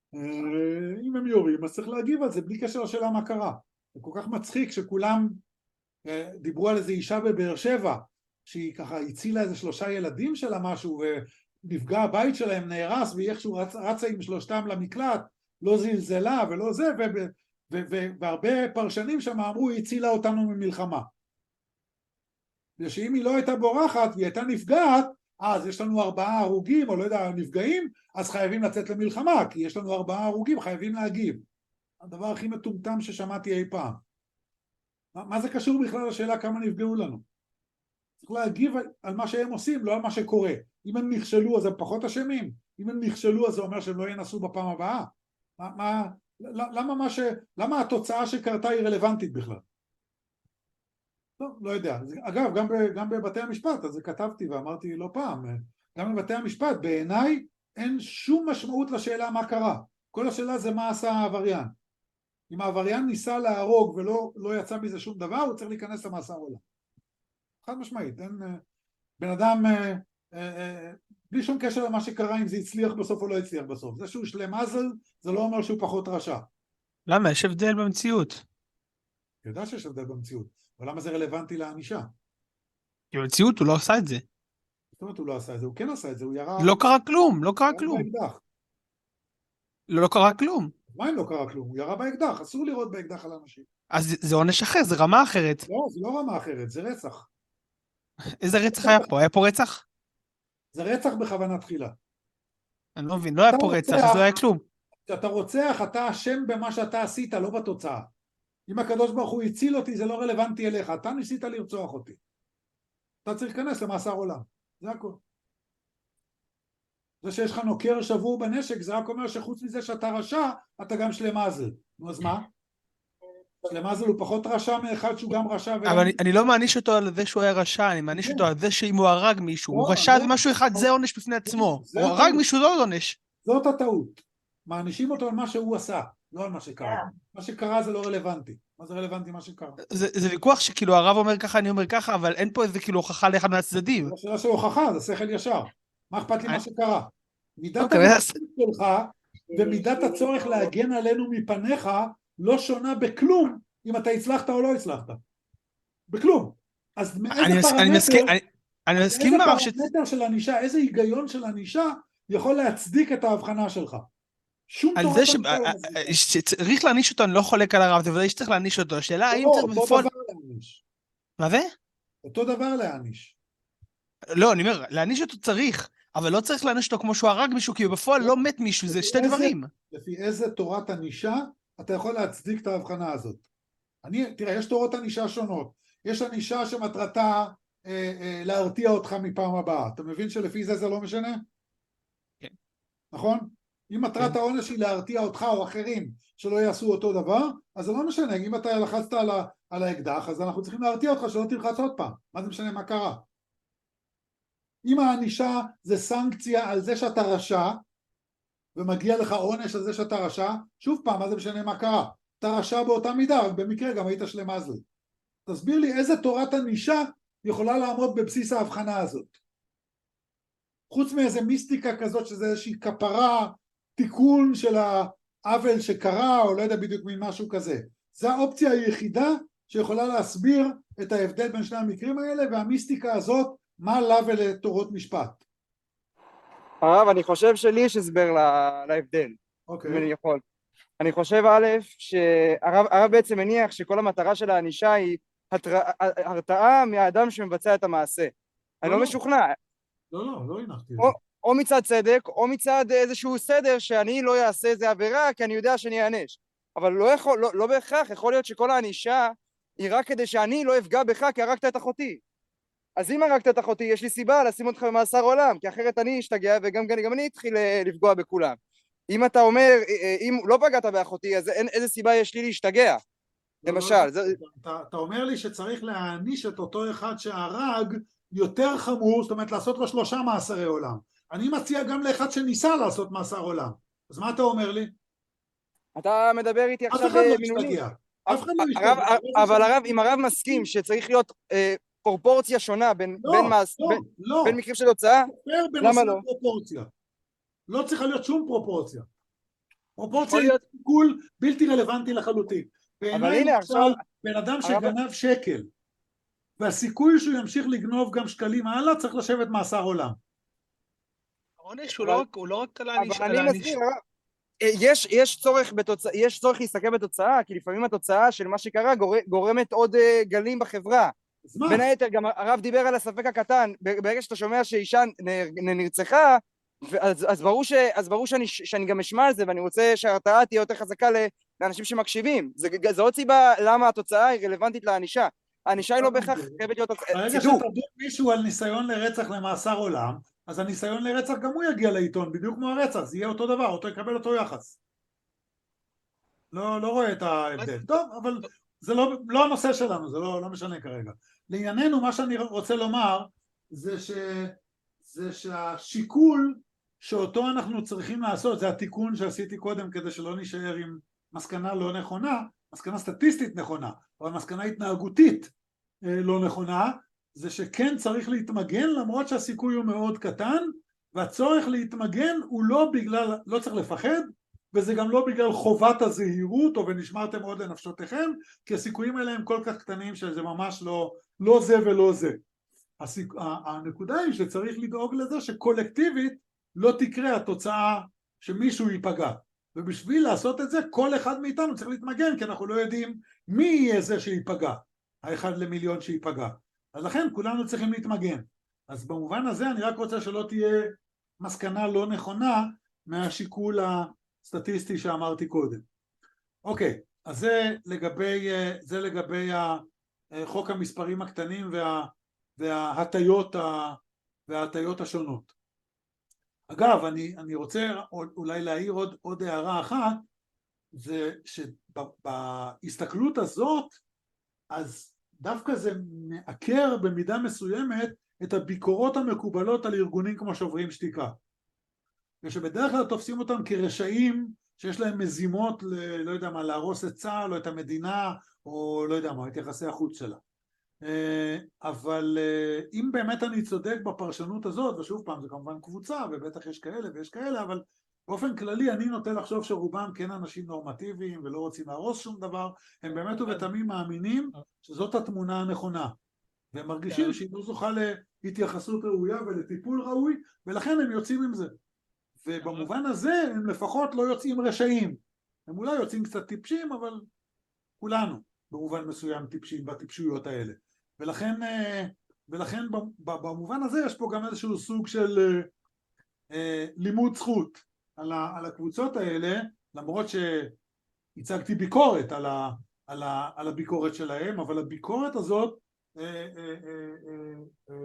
אם הם יורים, אז צריך להגיב על זה, בלי קשר לשאלה מה קרה. זה כל כך מצחיק שכולם דיברו על איזו אישה בבאר שבע, שהיא ככה הצילה איזה שלושה ילדים שלה משהו, ונפגע הבית שלהם, נהרס, והיא איכשהו רצ... רצה עם שלושתם למקלט, לא זלזלה ולא זה, ו... ו... ו... והרבה פרשנים שם אמרו, היא הצילה אותנו ממלחמה. ושאם היא לא הייתה בורחת, והיא הייתה נפגעת, אז יש לנו ארבעה הרוגים, או לא יודע, נפגעים, אז חייבים לצאת למלחמה, כי יש לנו ארבעה הרוגים, חייבים להגיב. הדבר הכי מטומטם ששמעתי אי פעם. מה, מה זה קשור בכלל לשאלה כמה נפגעו לנו? צריך להגיב על, על מה שהם עושים, לא על מה שקורה. אם הם נכשלו, אז הם פחות אשמים. אם הם נכשלו, אז זה אומר שהם לא ינסו בפעם הבאה. מה, מה, למה, מה ש, למה התוצאה שקרתה היא רלוונטית בכלל? לא, לא יודע. אגב, גם, ב, גם בבתי המשפט, אז כתבתי ואמרתי לא פעם, גם בבתי המשפט, בעיניי אין שום משמעות לשאלה מה קרה. כל השאלה זה מה עשה העבריין. אם העבריין ניסה להרוג ולא לא יצא מזה שום דבר, הוא צריך להיכנס למאסר עולם. חד משמעית, אין בן אדם, אה, אה, בלי שום קשר למה שקרה, אם זה הצליח בסוף או לא הצליח בסוף. זה שהוא שלם מזל, זה לא אומר שהוא פחות רשע. למה? יש הבדל במציאות. אני יודע שיש הבדל במציאות, אבל למה זה רלוונטי לענישה? כי במציאות הוא לא עשה את זה. זאת אומרת, הוא לא עשה את זה, הוא כן עשה את זה, הוא ירה... לא קרה כלום, לא קרה כלום. לא, לא קרה כלום. מה אם לא קרה כלום? הוא ירה באקדח, אסור לראות באקדח על אנשים. אז זה עונש אחר, זה רמה אחרת. לא, זה לא רמה אחרת, זה רצח. איזה רצח היה פה? היה פה רצח? זה רצח בכוונה תחילה. אני לא מבין, לא היה פה רצח, אז לא היה כלום. כשאתה רוצח, אתה אשם במה שאתה עשית, לא בתוצאה. אם הקדוש ברוך הוא הציל אותי, זה לא רלוונטי אליך, אתה ניסית לרצוח אותי. אתה צריך להיכנס למאסר עולם, זה הכל. זה שיש לך נוקר שבור בנשק, זה רק אומר שחוץ מזה שאתה רשע, אתה גם שלם מזל. נו, אז מה? שלם מזל הוא פחות רשע מאחד שהוא גם רשע. אבל אני, אני לא מעניש אותו על זה שהוא היה רשע, אני מעניש אותו על זה שאם הוא הרג מישהו, הוא רשע זה משהו אחד, זה עונש בפני עצמו. הוא הרג מישהו, לא עונש. זאת הטעות. מענישים אותו על מה שהוא עשה, לא על מה שקרה. מה שקרה זה לא רלוונטי. מה זה רלוונטי מה שקרה? זה, זה ויכוח שכאילו הרב אומר ככה, אני אומר ככה, אבל אין פה איזה כאילו הוכחה לאחד מהצדדים. זה שאלה של הוכחה, זה שכל ישר. מה אכפת לי מה שקרה? מידת המחשב שלך ומידת הצורך להגן עלינו מפניך לא שונה בכלום אם אתה הצלחת או לא הצלחת. בכלום. אז מאיזה פרמטר, אני מסכים איזה פרמטר של ענישה, איזה היגיון של ענישה יכול להצדיק את ההבחנה שלך? שום על זה שצריך להעניש אותו, אני לא חולק על הרב, זה ודאי שצריך להעניש אותו. השאלה האם צריך בפועל... מה זה? אותו דבר להעניש. לא, אני אומר, להעניש אותו צריך, אבל לא צריך להעניש אותו כמו שהוא הרג מישהו, כי בפועל לא מת מישהו, זה שתי דברים. לפי איזה תורת ענישה אתה יכול להצדיק את ההבחנה הזאת? אני, תראה, יש תורות ענישה שונות. יש ענישה שמטרתה אה, אה, להרתיע אותך מפעם הבאה. אתה מבין שלפי זה זה לא משנה? כן. נכון? אם מטרת העונש היא להרתיע אותך או אחרים שלא יעשו אותו דבר, אז זה לא משנה, אם אתה לחצת על, ה, על האקדח, אז אנחנו צריכים להרתיע אותך שלא תלחץ עוד פעם, מה זה משנה מה קרה? אם הענישה זה סנקציה על זה שאתה רשע, ומגיע לך עונש על זה שאתה רשע, שוב פעם, מה זה משנה מה קרה? אתה רשע באותה מידה, רק במקרה גם היית שלמזל. תסביר לי איזה תורת ענישה יכולה לעמוד בבסיס ההבחנה הזאת. חוץ מאיזה מיסטיקה כזאת שזה איזושהי כפרה, תיקון של העוול שקרה, או לא יודע בדיוק ממשהו כזה. זו האופציה היחידה שיכולה להסביר את ההבדל בין שני המקרים האלה, והמיסטיקה הזאת, מה לה ולתורות משפט. הרב, אני חושב שלי יש הסבר להבדל, אם אני יכול. אני חושב א', שהרב בעצם מניח שכל המטרה של הענישה היא הרתעה מהאדם שמבצע את המעשה. אני לא משוכנע. לא, לא, לא הנחתי. או מצד צדק, או מצד איזשהו סדר שאני לא אעשה איזה עבירה, כי אני יודע שאני אענש. אבל לא יכול, לא, לא בהכרח, יכול להיות שכל הענישה היא רק כדי שאני לא אפגע בך כי הרגת את אחותי. אז אם הרגת את אחותי, יש לי סיבה לשים אותך במאסר עולם, כי אחרת אני אשתגע וגם גם אני אתחיל לפגוע בכולם. אם אתה אומר, אם לא פגעת באחותי, אז אין איזה סיבה יש לי להשתגע. למשל. אתה אומר לי שצריך להעניש את אותו אחד שהרג יותר חמור, זאת אומרת לעשות לו שלושה מאסרי עולם. אני מציע גם לאחד שניסה לעשות מאסר עולם. אז מה אתה אומר לי? אתה מדבר איתי עכשיו אף אחד לא משתגע. אף אחד לא משתגע. אבל הרב, אם הרב מסכים שצריך להיות פרופורציה שונה בין מקרים של הוצאה, למה לא? לא צריכה להיות שום פרופורציה. פרופורציה היא טיפול בלתי רלוונטי לחלוטין. בעיניי למשל, בן אדם שגנב שקל, והסיכוי שהוא ימשיך לגנוב גם שקלים הלאה, צריך לשבת מאסר עולם. העונש הוא לא רק על העניש. אבל אני מסביר, יש צורך בתוצאה, יש צורך להסתכל בתוצאה, כי לפעמים התוצאה של מה שקרה גורמת עוד גלים בחברה. בין היתר, גם הרב דיבר על הספק הקטן, ברגע שאתה שומע שאישה נרצחה, אז, אז ברור, ש, אז ברור שאני, שאני גם אשמע על זה, ואני רוצה שההרתעה תהיה יותר חזקה לאנשים שמקשיבים. זה, זה עוד סיבה למה התוצאה היא רלוונטית לענישה. הענישה היא לא בהכרח חייבת להיות... ברגע שתדון מישהו על ניסיון לרצח למאסר עולם, אז הניסיון לרצח גם הוא יגיע לעיתון, בדיוק כמו הרצח, זה יהיה אותו דבר, אותו יקבל אותו יחס. לא, לא רואה את ההבדל. טוב, אבל זה לא, לא הנושא שלנו, זה לא, לא משנה כרגע. לענייננו, מה שאני רוצה לומר, זה ש... זה שהשיקול שאותו אנחנו צריכים לעשות, זה התיקון שעשיתי קודם כדי שלא נשאר עם מסקנה לא נכונה, מסקנה סטטיסטית נכונה, אבל מסקנה התנהגותית לא נכונה, זה שכן צריך להתמגן למרות שהסיכוי הוא מאוד קטן, והצורך להתמגן הוא לא בגלל, לא צריך לפחד, וזה גם לא בגלל חובת הזהירות, או ונשמרתם עוד לנפשותיכם, כי הסיכויים האלה הם כל כך קטנים שזה ממש לא, לא זה ולא זה. הסיכ... הנקודה היא שצריך לדאוג לזה שקולקטיבית לא תקרה התוצאה שמישהו ייפגע, ובשביל לעשות את זה כל אחד מאיתנו צריך להתמגן, כי אנחנו לא יודעים מי יהיה זה שיפגע, האחד למיליון שיפגע, אז לכן כולנו צריכים להתמגן. אז במובן הזה אני רק רוצה שלא תהיה מסקנה לא נכונה מהשיקול הסטטיסטי שאמרתי קודם. אוקיי, אז זה לגבי, זה לגבי חוק המספרים הקטנים וה וההטיות, וההטיות השונות. אגב, אני, אני רוצה אולי להעיר עוד, עוד הערה אחת, זה שבהסתכלות הזאת, אז דווקא זה מעקר במידה מסוימת את הביקורות המקובלות על ארגונים כמו שוברים שתיקה. ושבדרך כלל תופסים אותם כרשעים שיש להם מזימות, ל, לא יודע מה, להרוס את צה"ל או את המדינה, או לא יודע מה, את יחסי החוץ שלה. אבל אם באמת אני צודק בפרשנות הזאת, ושוב פעם זה כמובן קבוצה ובטח יש כאלה ויש כאלה, אבל באופן כללי אני נוטה לחשוב שרובם כן אנשים נורמטיביים ולא רוצים להרוס שום דבר, הם באמת ובתמים מאמינים שזאת התמונה הנכונה, והם מרגישים שהיא לא זוכה להתייחסות ראויה ולטיפול ראוי, ולכן הם יוצאים עם זה, ובמובן הזה הם לפחות לא יוצאים רשעים, הם אולי יוצאים קצת טיפשים, אבל כולנו במובן מסוים טיפשים בטיפשויות האלה. ולכן, ולכן במובן הזה יש פה גם איזשהו סוג של לימוד זכות על, ה, על הקבוצות האלה, למרות שהצגתי ביקורת על, ה, על, ה, על הביקורת שלהם, אבל הביקורת הזאת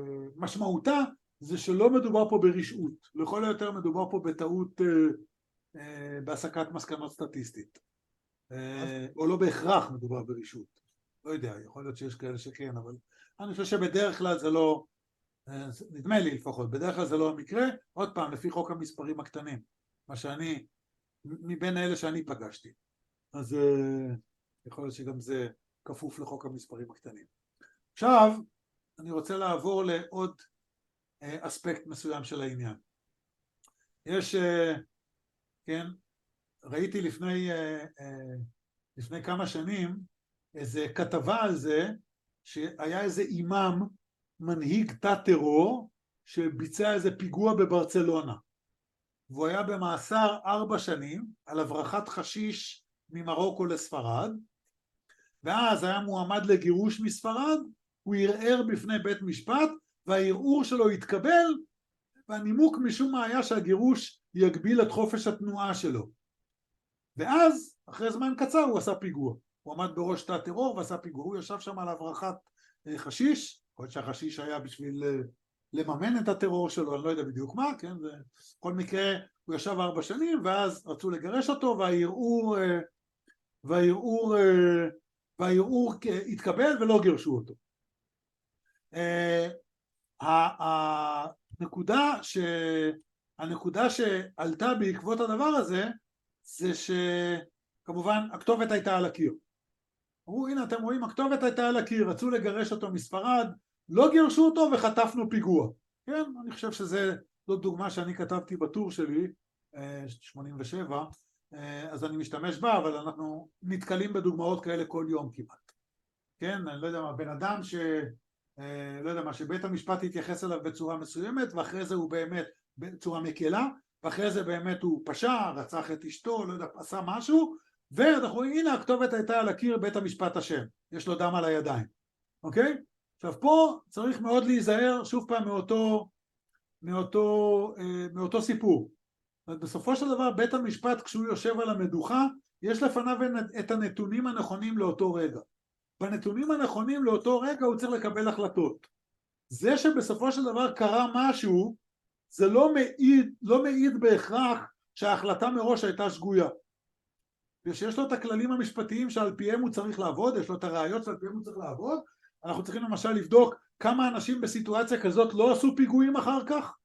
משמעותה זה שלא מדובר פה ברשעות, לכל היותר מדובר פה בטעות בהסקת מסקנות סטטיסטית. או לא בהכרח מדובר ברישות. לא יודע, יכול להיות שיש כאלה שכן, אבל אני חושב שבדרך כלל זה לא, נדמה לי לפחות, בדרך כלל זה לא המקרה, עוד פעם, לפי חוק המספרים הקטנים, מה שאני, מבין אלה שאני פגשתי. אז יכול להיות שגם זה כפוף לחוק המספרים הקטנים. עכשיו, אני רוצה לעבור לעוד אספקט מסוים של העניין. יש, כן, ראיתי לפני, לפני כמה שנים איזה כתבה על זה שהיה איזה אימאם מנהיג תא טרור שביצע איזה פיגוע בברצלונה והוא היה במאסר ארבע שנים על הברחת חשיש ממרוקו לספרד ואז היה מועמד לגירוש מספרד, הוא ערער בפני בית משפט והערעור שלו התקבל והנימוק משום מה היה שהגירוש יגביל את חופש התנועה שלו ואז אחרי זמן קצר הוא עשה פיגוע, הוא עמד בראש תא טרור ועשה פיגוע, הוא ישב שם על הברחת חשיש, יכול להיות שהחשיש היה בשביל לממן את הטרור שלו, אני לא יודע בדיוק מה, כן, בכל מקרה הוא ישב ארבע שנים ואז רצו לגרש אותו והערעור והערעור והערעור התקבל ולא גירשו אותו. הנקודה ש... הנקודה שעלתה בעקבות הדבר הזה זה שכמובן הכתובת הייתה על הקיר. אמרו הנה אתם רואים הכתובת הייתה על הקיר, רצו לגרש אותו מספרד, לא גירשו אותו וחטפנו פיגוע. כן, אני חושב שזה זאת דוגמה שאני כתבתי בטור שלי שמונים ושבע, אז אני משתמש בה, אבל אנחנו נתקלים בדוגמאות כאלה כל יום כמעט. כן, אני לא יודע מה, בן אדם ש... לא יודע מה, שבית המשפט התייחס אליו בצורה מסוימת ואחרי זה הוא באמת בצורה מקלה ואחרי זה באמת הוא פשע, רצח את אשתו, לא יודע, עשה משהו ואנחנו רואים, הנה הכתובת הייתה על הקיר, בית המשפט אשם, יש לו דם על הידיים, אוקיי? עכשיו פה צריך מאוד להיזהר שוב פעם מאותו, מאותו, מאותו סיפור. בסופו של דבר בית המשפט כשהוא יושב על המדוכה יש לפניו את הנתונים הנכונים לאותו רגע. בנתונים הנכונים לאותו רגע הוא צריך לקבל החלטות. זה שבסופו של דבר קרה משהו זה לא מעיד, לא מעיד בהכרח שההחלטה מראש הייתה שגויה. ושיש לו את הכללים המשפטיים שעל פיהם הוא צריך לעבוד, יש לו את הראיות שעל פיהם הוא צריך לעבוד, אנחנו צריכים למשל לבדוק כמה אנשים בסיטואציה כזאת לא עשו פיגועים אחר כך,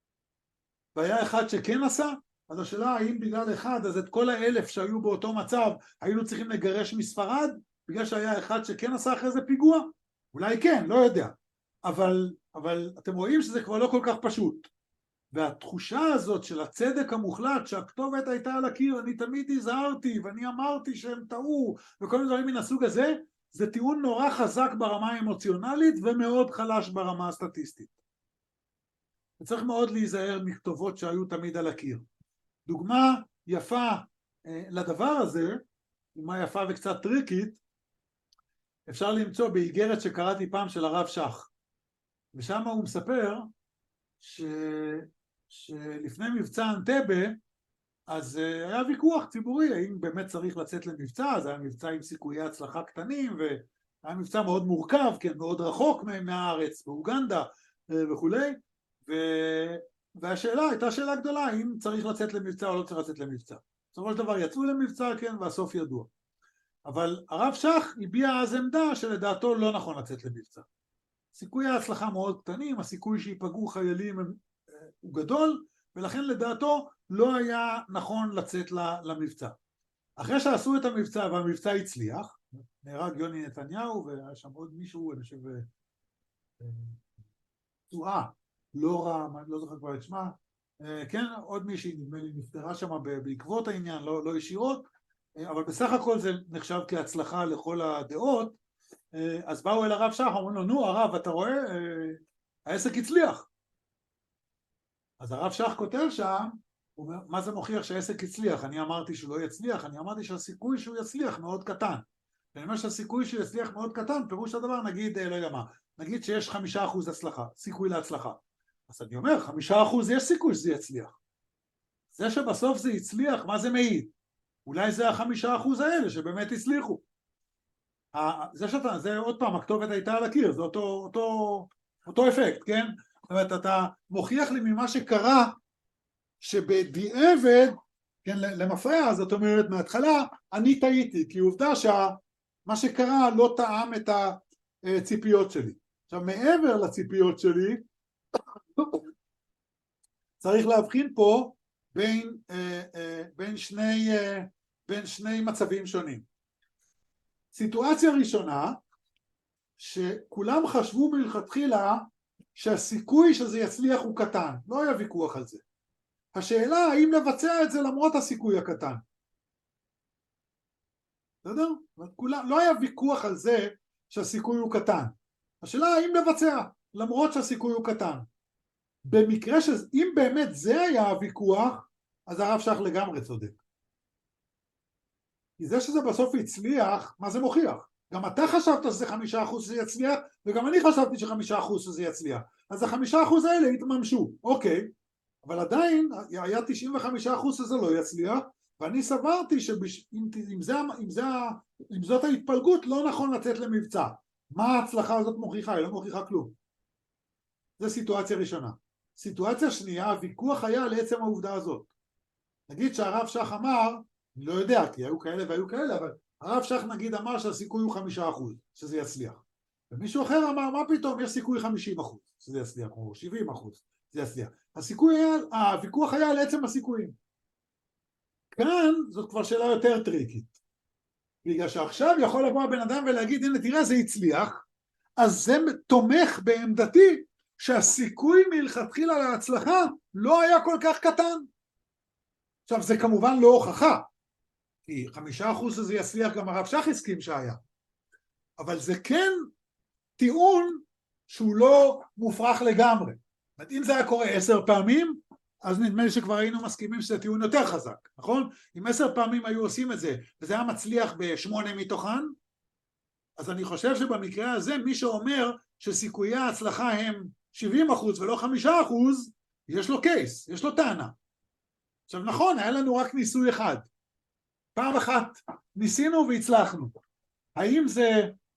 והיה אחד שכן עשה, אז השאלה האם בגלל אחד, אז את כל האלף שהיו באותו מצב, היינו צריכים לגרש מספרד, בגלל שהיה אחד שכן עשה אחרי זה פיגוע? אולי כן, לא יודע. אבל, אבל אתם רואים שזה כבר לא כל כך פשוט. והתחושה הזאת של הצדק המוחלט, שהכתובת הייתה על הקיר, אני תמיד הזהרתי, ואני אמרתי שהם טעו, וכל מיני דברים מן הסוג הזה, זה טיעון נורא חזק ברמה האמוציונלית, ומאוד חלש ברמה הסטטיסטית. וצריך מאוד להיזהר מכתובות שהיו תמיד על הקיר. דוגמה יפה אה, לדבר הזה, דוגמה יפה וקצת טריקית, אפשר למצוא באיגרת שקראתי פעם של הרב שך. ושם הוא מספר ש... שלפני מבצע אנטבה, אז היה ויכוח ציבורי, האם באמת צריך לצאת למבצע, זה היה מבצע עם סיכויי הצלחה קטנים, והיה מבצע מאוד מורכב, כן, מאוד רחוק מהארץ, באוגנדה וכולי, ו... והשאלה הייתה שאלה גדולה, האם צריך לצאת למבצע או לא צריך לצאת למבצע. בסופו של דבר יצאו למבצע, כן, והסוף ידוע. אבל הרב שך הביע אז עמדה שלדעתו לא נכון לצאת למבצע. סיכויי ההצלחה מאוד קטנים, הסיכוי שיפגעו חיילים הוא גדול, ולכן לדעתו לא היה נכון לצאת למבצע. אחרי שעשו את המבצע והמבצע הצליח, נהרג יוני נתניהו והיה שם עוד מישהו, אני חושב, תועה, לא רע, לא זוכר כבר את שמה, כן, עוד מישהי נדמה לי נפטרה שם בעקבות העניין, לא, לא ישירות, אבל בסך הכל זה נחשב כהצלחה לכל הדעות. אז באו אל הרב שך, אומרים לו, נו הרב, אתה רואה, העסק הצליח. אז הרב שך כותב שם, הוא אומר, מה זה מוכיח שהעסק הצליח? אני אמרתי שהוא לא יצליח, אני אמרתי שהסיכוי שהוא יצליח מאוד קטן. ואני אומר שהסיכוי שהוא יצליח מאוד קטן, פירוש הדבר, נגיד, לא יודע מה, נגיד שיש חמישה אחוז הצלחה, סיכוי להצלחה. אז אני אומר, חמישה אחוז יש סיכוי שזה יצליח. זה שבסוף זה יצליח, מה זה מעיד? אולי זה החמישה אחוז האלה שבאמת הצליחו. זה שאתה, זה עוד פעם, הכתובת הייתה על הקיר, זה אותו, אותו, אותו אפקט, כן? זאת אומרת, אתה מוכיח לי ממה שקרה, שבדיעבד כן, למפרע, זאת אומרת, מההתחלה אני טעיתי, כי עובדה שמה שקרה לא טעם את הציפיות שלי. עכשיו, מעבר לציפיות שלי, צריך להבחין פה בין, בין, שני, בין שני מצבים שונים. סיטואציה ראשונה, שכולם חשבו מלכתחילה שהסיכוי שזה יצליח הוא קטן, לא היה ויכוח על זה. השאלה האם לבצע את זה למרות הסיכוי הקטן. בסדר? כולם, לא היה ויכוח על זה שהסיכוי הוא קטן. השאלה האם לבצע למרות שהסיכוי הוא קטן. במקרה שאם באמת זה היה הוויכוח, אז הרב שך לגמרי צודק. כי זה שזה בסוף הצליח, מה זה מוכיח? גם אתה חשבת שזה חמישה אחוז שזה יצליח, וגם אני חשבתי שחמישה אחוז שזה יצליח. אז החמישה אחוז האלה התממשו, אוקיי. אבל עדיין היה תשעים וחמישה אחוז שזה לא יצליח, ואני סברתי שאם אם זה, אם זה, אם זאת ההתפלגות, לא נכון לצאת למבצע. מה ההצלחה הזאת מוכיחה? היא לא מוכיחה כלום. זו סיטואציה ראשונה. סיטואציה שנייה, הוויכוח היה על עצם העובדה הזאת. נגיד שהרב שך אמר, אני לא יודע, כי היו כאלה והיו כאלה, אבל הרב שך נגיד אמר שהסיכוי הוא חמישה אחוז, שזה יצליח. ומישהו אחר אמר, מה פתאום, יש סיכוי חמישים אחוז, שזה יצליח, או שבעים אחוז, זה יצליח. הסיכוי היה, הוויכוח היה על עצם הסיכויים. כאן זאת כבר שאלה יותר טריקית. בגלל שעכשיו יכול לבוא הבן אדם ולהגיד, הנה תראה זה הצליח, אז זה תומך בעמדתי שהסיכוי מלכתחילה להצלחה לא היה כל כך קטן. עכשיו זה כמובן לא הוכחה, כי חמישה אחוז הזה יצליח גם הרב שך הסכים שהיה. אבל זה כן טיעון שהוא לא מופרך לגמרי. אם זה היה קורה עשר פעמים, אז נדמה לי שכבר היינו מסכימים שזה טיעון יותר חזק, נכון? אם עשר פעמים היו עושים את זה, וזה היה מצליח בשמונה מתוכן, אז אני חושב שבמקרה הזה מי שאומר שסיכויי ההצלחה הם שבעים אחוז ולא חמישה אחוז, יש לו קייס, יש לו טענה. עכשיו נכון, היה לנו רק ניסוי אחד. פעם אחת ניסינו והצלחנו. האם זה,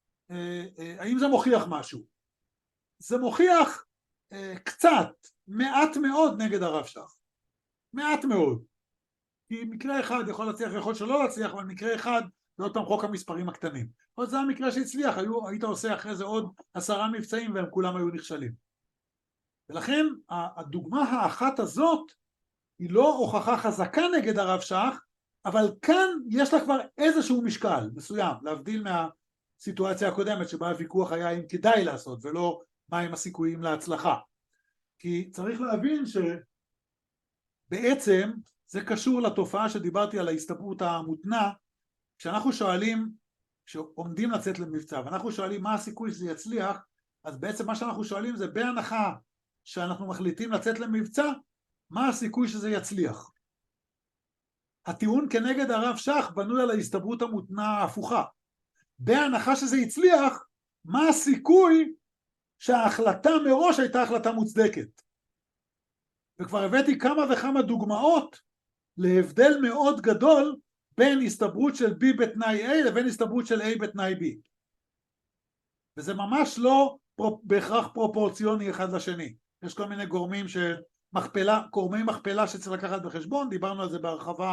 האם זה מוכיח משהו? זה מוכיח קצת, מעט מאוד נגד הרב שך. מעט מאוד. כי מקרה אחד יכול להצליח, יכול שלא להצליח, אבל מקרה אחד זה עוד פעם חוק המספרים הקטנים. עוד זה המקרה שהצליח, היו, היית עושה אחרי זה עוד עשרה מבצעים והם כולם היו נכשלים. ולכן הדוגמה האחת הזאת היא לא הוכחה חזקה נגד הרב שך, אבל כאן יש לה כבר איזשהו משקל מסוים, להבדיל מהסיטואציה הקודמת שבה הוויכוח היה אם כדאי לעשות ולא מה עם הסיכויים להצלחה. כי צריך להבין שבעצם זה קשור לתופעה שדיברתי על ההסתברות המותנה, כשאנחנו שואלים, כשעומדים לצאת למבצע, ואנחנו שואלים מה הסיכוי שזה יצליח, אז בעצם מה שאנחנו שואלים זה בהנחה שאנחנו מחליטים לצאת למבצע, מה הסיכוי שזה יצליח. הטיעון כנגד הרב שך בנוי על ההסתברות המותנה ההפוכה. בהנחה שזה יצליח, מה הסיכוי שההחלטה מראש הייתה החלטה מוצדקת. וכבר הבאתי כמה וכמה דוגמאות להבדל מאוד גדול בין הסתברות של B בתנאי A לבין הסתברות של A בתנאי B. וזה ממש לא בהכרח פרופורציוני אחד לשני. יש כל מיני גורמים שמכפלה, גורמי מכפלה שצריך לקחת בחשבון, דיברנו על זה בהרחבה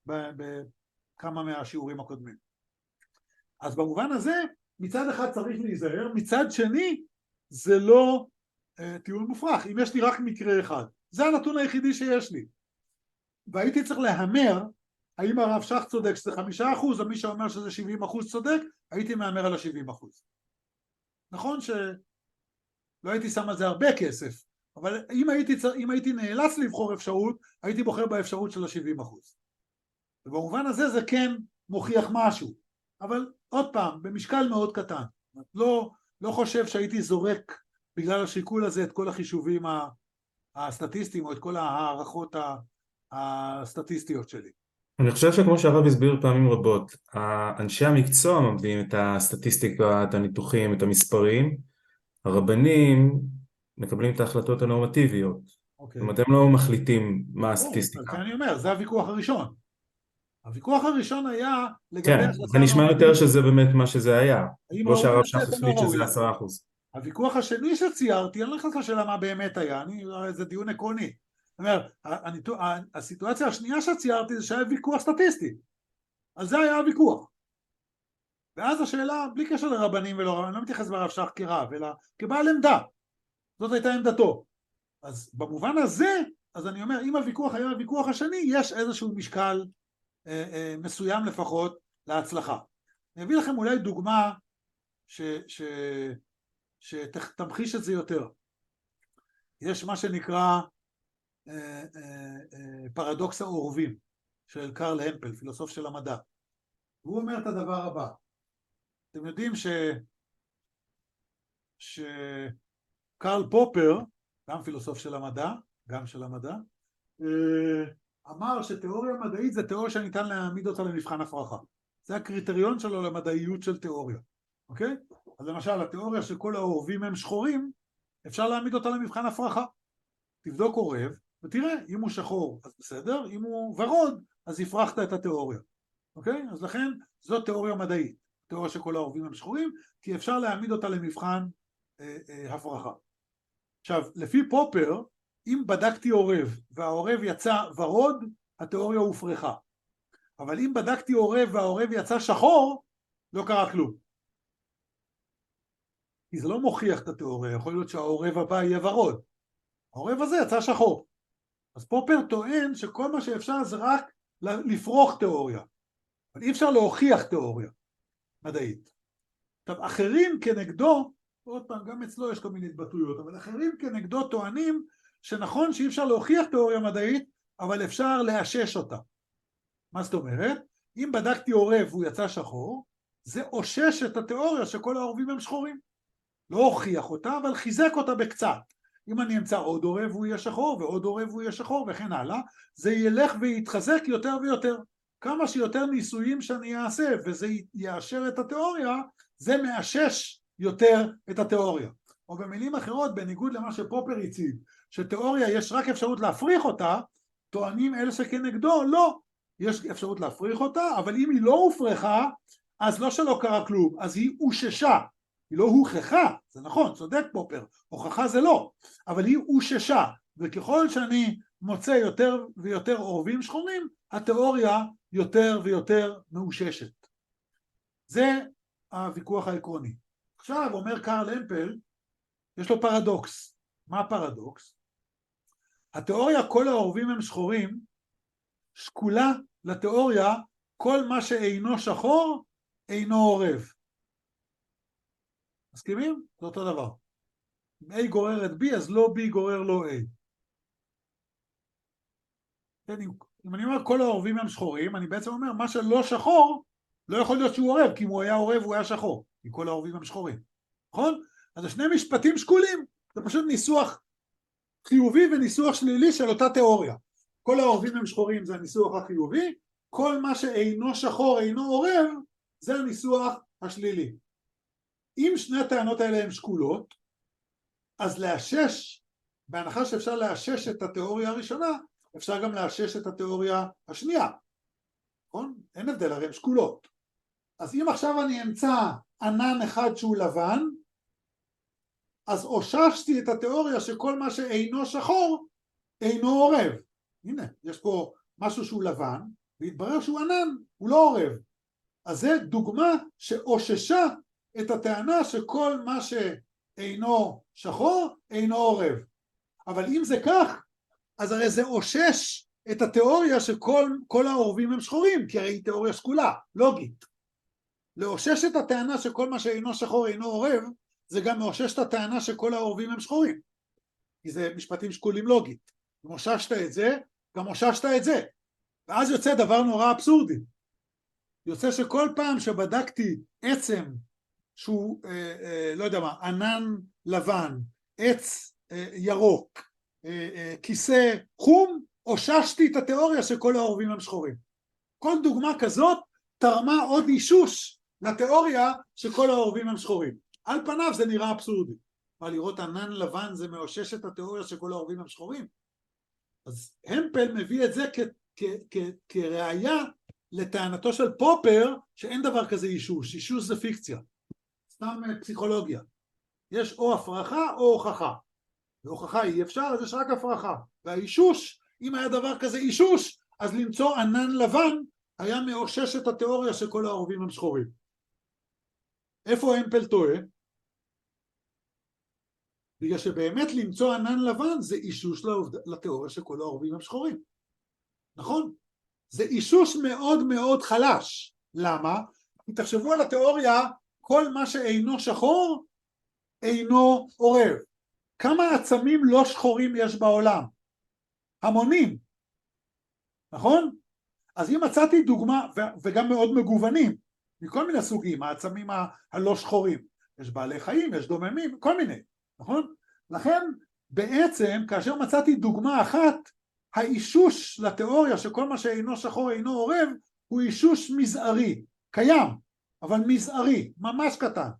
בכמה מהשיעורים הקודמים. אז במובן הזה, מצד אחד צריך להיזהר, מצד שני, זה לא uh, טיעון מופרך. אם יש לי רק מקרה אחד, זה הנתון היחידי שיש לי. והייתי צריך להמר, האם הרב שך צודק שזה חמישה אחוז, או מי שאומר שזה שבעים אחוז צודק, הייתי מהמר על ה-שבעים אחוז. נכון שלא הייתי שם על זה הרבה כסף, אבל אם הייתי, אם הייתי נאלץ לבחור אפשרות, הייתי בוחר באפשרות של ה-שבעים אחוז. ובמובן הזה זה כן מוכיח משהו. אבל עוד פעם, במשקל מאוד קטן. לא, לא חושב שהייתי זורק בגלל השיקול הזה את כל החישובים הסטטיסטיים, או את כל הערכות הסטטיסטיות שלי. אני חושב שכמו שהרב הסביר פעמים רבות, אנשי המקצוע מביאים את הסטטיסטיקה, את הניתוחים, את המספרים, הרבנים מקבלים את ההחלטות הנורמטיביות. Okay. זאת אומרת, הם לא מחליטים מה הסטטיסטיקה. אז אני אומר, זה הוויכוח הראשון. הוויכוח הראשון היה לגבי... כן, זה נשמע יותר שזה באמת מה שזה היה. לא שהרב שך החליט שזה עשרה אחוז. הוויכוח השני שציירתי, אני לא נכנס לשאלה מה באמת היה, אני, זה דיון עקרוני. אומר, הסיטואציה השנייה שציירתי זה שהיה ויכוח סטטיסטי, אז זה היה הוויכוח. ואז השאלה, בלי קשר לרבנים ולא רבנים, אני לא מתייחס ברב שך כרב, אלא כבעל עמדה. זאת הייתה עמדתו. אז במובן הזה, אז אני אומר, אם הוויכוח היה הוויכוח השני, יש איזשהו משקל אה, אה, מסוים לפחות להצלחה. אני אביא לכם אולי דוגמה ש, ש, שתמחיש את זה יותר. יש מה שנקרא אה, אה, אה, פרדוקס העורבים של קרל המפל, פילוסוף של המדע. הוא אומר את הדבר הבא. אתם יודעים ש... שקרל פופר, גם פילוסוף של המדע, גם של המדע, אמר שתיאוריה מדעית זה תיאוריה שניתן להעמיד אותה למבחן הפרחה. זה הקריטריון שלו למדעיות של תיאוריה, אוקיי? אז למשל, התיאוריה שכל העורבים הם שחורים, אפשר להעמיד אותה למבחן הפרחה. תבדוק עורב, ותראה, אם הוא שחור, אז בסדר, אם הוא ורוד, אז הפרחת את התיאוריה, אוקיי? אז לכן, זו תיאוריה מדעית. תיאוריה שכל העורבים הם שחורים, כי אפשר להעמיד אותה למבחן אה, אה, הפרחה. עכשיו, לפי פופר, אם בדקתי עורב והעורב יצא ורוד, התיאוריה הופרחה. אבל אם בדקתי עורב והעורב יצא שחור, לא קרה כלום. כי זה לא מוכיח את התיאוריה, יכול להיות שהעורב הבא יהיה ורוד. העורב הזה יצא שחור. אז פופר טוען שכל מה שאפשר זה רק לפרוח תיאוריה. אבל אי אפשר להוכיח תיאוריה מדעית. עכשיו, אחרים כנגדו, עוד פעם, גם אצלו יש כל מיני התבטאויות, אבל אחרים כנגדו טוענים שנכון שאי אפשר להוכיח תיאוריה מדעית, אבל אפשר לאשש אותה. מה זאת אומרת? אם בדקתי עורב והוא יצא שחור, זה אושש את התיאוריה שכל העורבים הם שחורים. לא הוכיח אותה, אבל חיזק אותה בקצת. אם אני אמצא עוד עורב והוא יהיה שחור, ועוד עורב והוא יהיה שחור, וכן הלאה, זה ילך ויתחזק יותר ויותר. כמה שיותר ניסויים שאני אעשה, וזה יאשר את התיאוריה, זה מאשש יותר את התיאוריה. או במילים אחרות, בניגוד למה שפופר הציג, שתיאוריה יש רק אפשרות להפריך אותה, טוענים אלה שכנגדו, לא. יש אפשרות להפריך אותה, אבל אם היא לא הופרכה, אז לא שלא קרה כלום, אז היא אוששה. היא לא הוכחה, זה נכון, צודק פופר, הוכחה זה לא, אבל היא אוששה, וככל שאני מוצא יותר ויותר עורבים שחורים, התיאוריה יותר ויותר מאוששת. זה הוויכוח העקרוני. עכשיו אומר קרל המפל, יש לו פרדוקס. מה הפרדוקס? התיאוריה כל העורבים הם שחורים, שקולה לתיאוריה כל מה שאינו שחור אינו עורב. מסכימים? זה אותו דבר. אם A גורר את B, אז לא B גורר לא A. כן, אם, אם אני אומר כל העורבים הם שחורים, אני בעצם אומר מה שלא שחור לא יכול להיות שהוא עורב, כי אם הוא היה עורב הוא היה שחור, כי כל העורבים הם שחורים. נכון? אז זה שני משפטים שקולים, זה פשוט ניסוח חיובי וניסוח שלילי של אותה תיאוריה. כל העורבים הם שחורים זה הניסוח החיובי, כל מה שאינו שחור אינו עורב זה הניסוח השלילי. אם שני הטענות האלה הן שקולות, אז לאשש, בהנחה שאפשר לאשש את התיאוריה הראשונה, אפשר גם לאשש את התיאוריה השנייה. נכון? אין הבדל, הרי הן שקולות. אז אם עכשיו אני אמצא ענן אחד שהוא לבן, אז אוששתי את התיאוריה שכל מה שאינו שחור אינו עורב. הנה, יש פה משהו שהוא לבן, והתברר שהוא ענן, הוא לא עורב. אז זה דוגמה שאוששה את הטענה שכל מה שאינו שחור אינו עורב. אבל אם זה כך, אז הרי זה אושש את התיאוריה שכל כל העורבים הם שחורים, כי הרי היא תיאוריה שקולה, לוגית. לאושש את הטענה שכל מה שאינו שחור אינו עורב, זה גם מאושש את הטענה שכל העורבים הם שחורים. כי זה משפטים שקולים לוגית. אם אוששת את זה, גם אוששת את זה. ואז יוצא דבר נורא אבסורדי. יוצא שכל פעם שבדקתי עצם שהוא, אה, אה, לא יודע מה, ענן לבן, עץ אה, ירוק, אה, אה, כיסא חום, אוששתי את התיאוריה שכל העורבים הם שחורים. כל דוגמה כזאת תרמה עוד אישוש לתיאוריה שכל העורבים הם שחורים. על פניו זה נראה אבסורדי. אבל לראות ענן לבן זה מאושש את התיאוריה שכל העורבים הם שחורים. אז המפל מביא את זה כ- כ- כ- כראיה לטענתו של פופר שאין דבר כזה אישוש. אישוש זה פיקציה. סתם פסיכולוגיה. יש או הפרחה או הוכחה. והוכחה אי אפשר, אז יש רק הפרחה. והאישוש, אם היה דבר כזה אישוש, אז למצוא ענן לבן היה מאושש את התיאוריה שכל העורבים הם שחורים. איפה אמפל טועה? בגלל שבאמת למצוא ענן לבן זה אישוש לתיאוריה שכל העורבים הם שחורים. נכון? זה אישוש מאוד מאוד חלש. למה? אם תחשבו על התיאוריה, כל מה שאינו שחור אינו עורב. כמה עצמים לא שחורים יש בעולם? המונים. נכון? אז אם מצאתי דוגמה, וגם מאוד מגוונים, מכל מיני סוגים, העצמים ה- הלא שחורים, יש בעלי חיים, יש דוממים, כל מיני, נכון? לכן בעצם כאשר מצאתי דוגמה אחת, האישוש לתיאוריה שכל מה שאינו שחור אינו עורב, הוא אישוש מזערי, קיים, אבל מזערי, ממש קטן.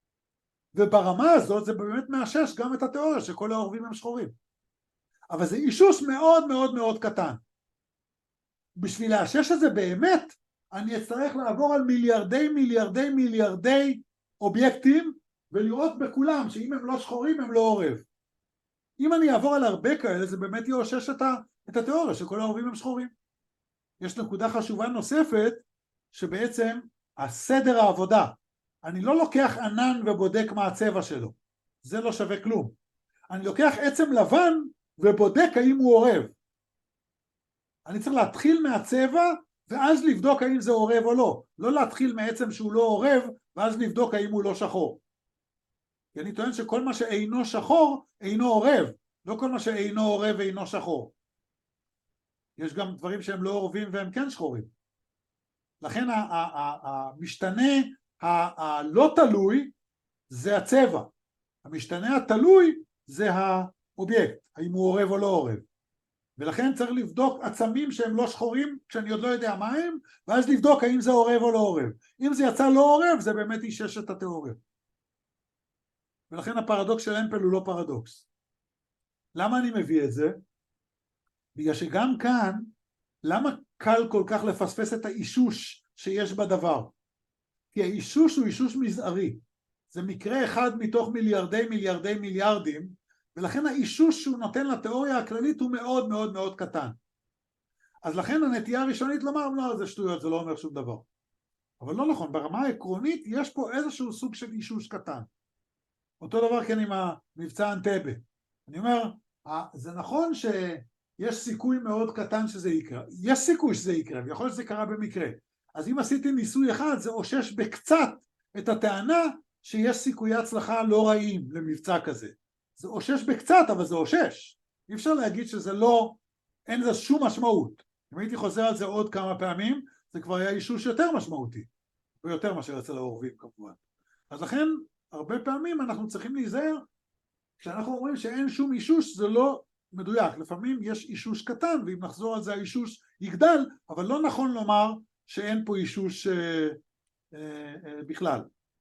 וברמה הזאת זה באמת מאשש גם את התיאוריה שכל העורבים הם שחורים. אבל זה אישוש מאוד מאוד מאוד קטן. בשביל לאשש את זה באמת, אני אצטרך לעבור על מיליארדי מיליארדי מיליארדי אובייקטים, ולראות בכולם שאם הם לא שחורים הם לא עורב. אם אני אעבור על הרבה כאלה, זה באמת יאושש את, ה, את התיאוריה שכל העורבים הם שחורים. יש נקודה חשובה נוספת, שבעצם הסדר העבודה, אני לא לוקח ענן ובודק מה הצבע שלו, זה לא שווה כלום. אני לוקח עצם לבן ובודק האם הוא עורב. אני צריך להתחיל מהצבע ואז לבדוק האם זה עורב או לא. לא להתחיל מעצם שהוא לא עורב ואז לבדוק האם הוא לא שחור. כי אני טוען שכל מה שאינו שחור אינו עורב, לא כל מה שאינו עורב אינו שחור. יש גם דברים שהם לא עורבים והם כן שחורים. לכן המשתנה הלא תלוי זה הצבע. המשתנה התלוי זה האובייקט, האם הוא עורב או לא עורב. ולכן צריך לבדוק עצמים שהם לא שחורים כשאני עוד לא יודע מה הם, ואז לבדוק האם זה עורב או לא עורב. אם זה יצא לא עורב, זה באמת אישש את התיאוריה. ולכן הפרדוקס של אמפל הוא לא פרדוקס. למה אני מביא את זה? בגלל שגם כאן, למה קל כל כך לפספס את האישוש שיש בדבר? כי האישוש הוא אישוש מזערי. זה מקרה אחד מתוך מיליארדי מיליארדי מיליארדים, ולכן האישוש שהוא נותן לתיאוריה הכללית הוא מאוד מאוד מאוד קטן. אז לכן הנטייה הראשונית לומר, לא, זה שטויות, זה לא אומר שום דבר. אבל לא נכון, ברמה העקרונית יש פה איזשהו סוג של אישוש קטן. אותו דבר כן עם המבצע אנטבה. אני אומר, זה נכון שיש סיכוי מאוד קטן שזה יקרה. יש סיכוי שזה יקרה, ויכול להיות שזה קרה במקרה. אז אם עשיתי ניסוי אחד, זה אושש בקצת את הטענה שיש סיכויי הצלחה לא רעים למבצע כזה. זה אושש בקצת, אבל זה אושש. אי אפשר להגיד שזה לא, אין לזה שום משמעות. אם הייתי חוזר על זה עוד כמה פעמים, זה כבר היה אישוש יותר משמעותי. ויותר מאשר אצל העורבים כמובן. אז לכן, הרבה פעמים אנחנו צריכים להיזהר, כשאנחנו אומרים שאין שום אישוש, זה לא מדויק. לפעמים יש אישוש קטן, ואם נחזור על זה האישוש יגדל, אבל לא נכון לומר שאין פה אישוש אה, אה, אה, בכלל.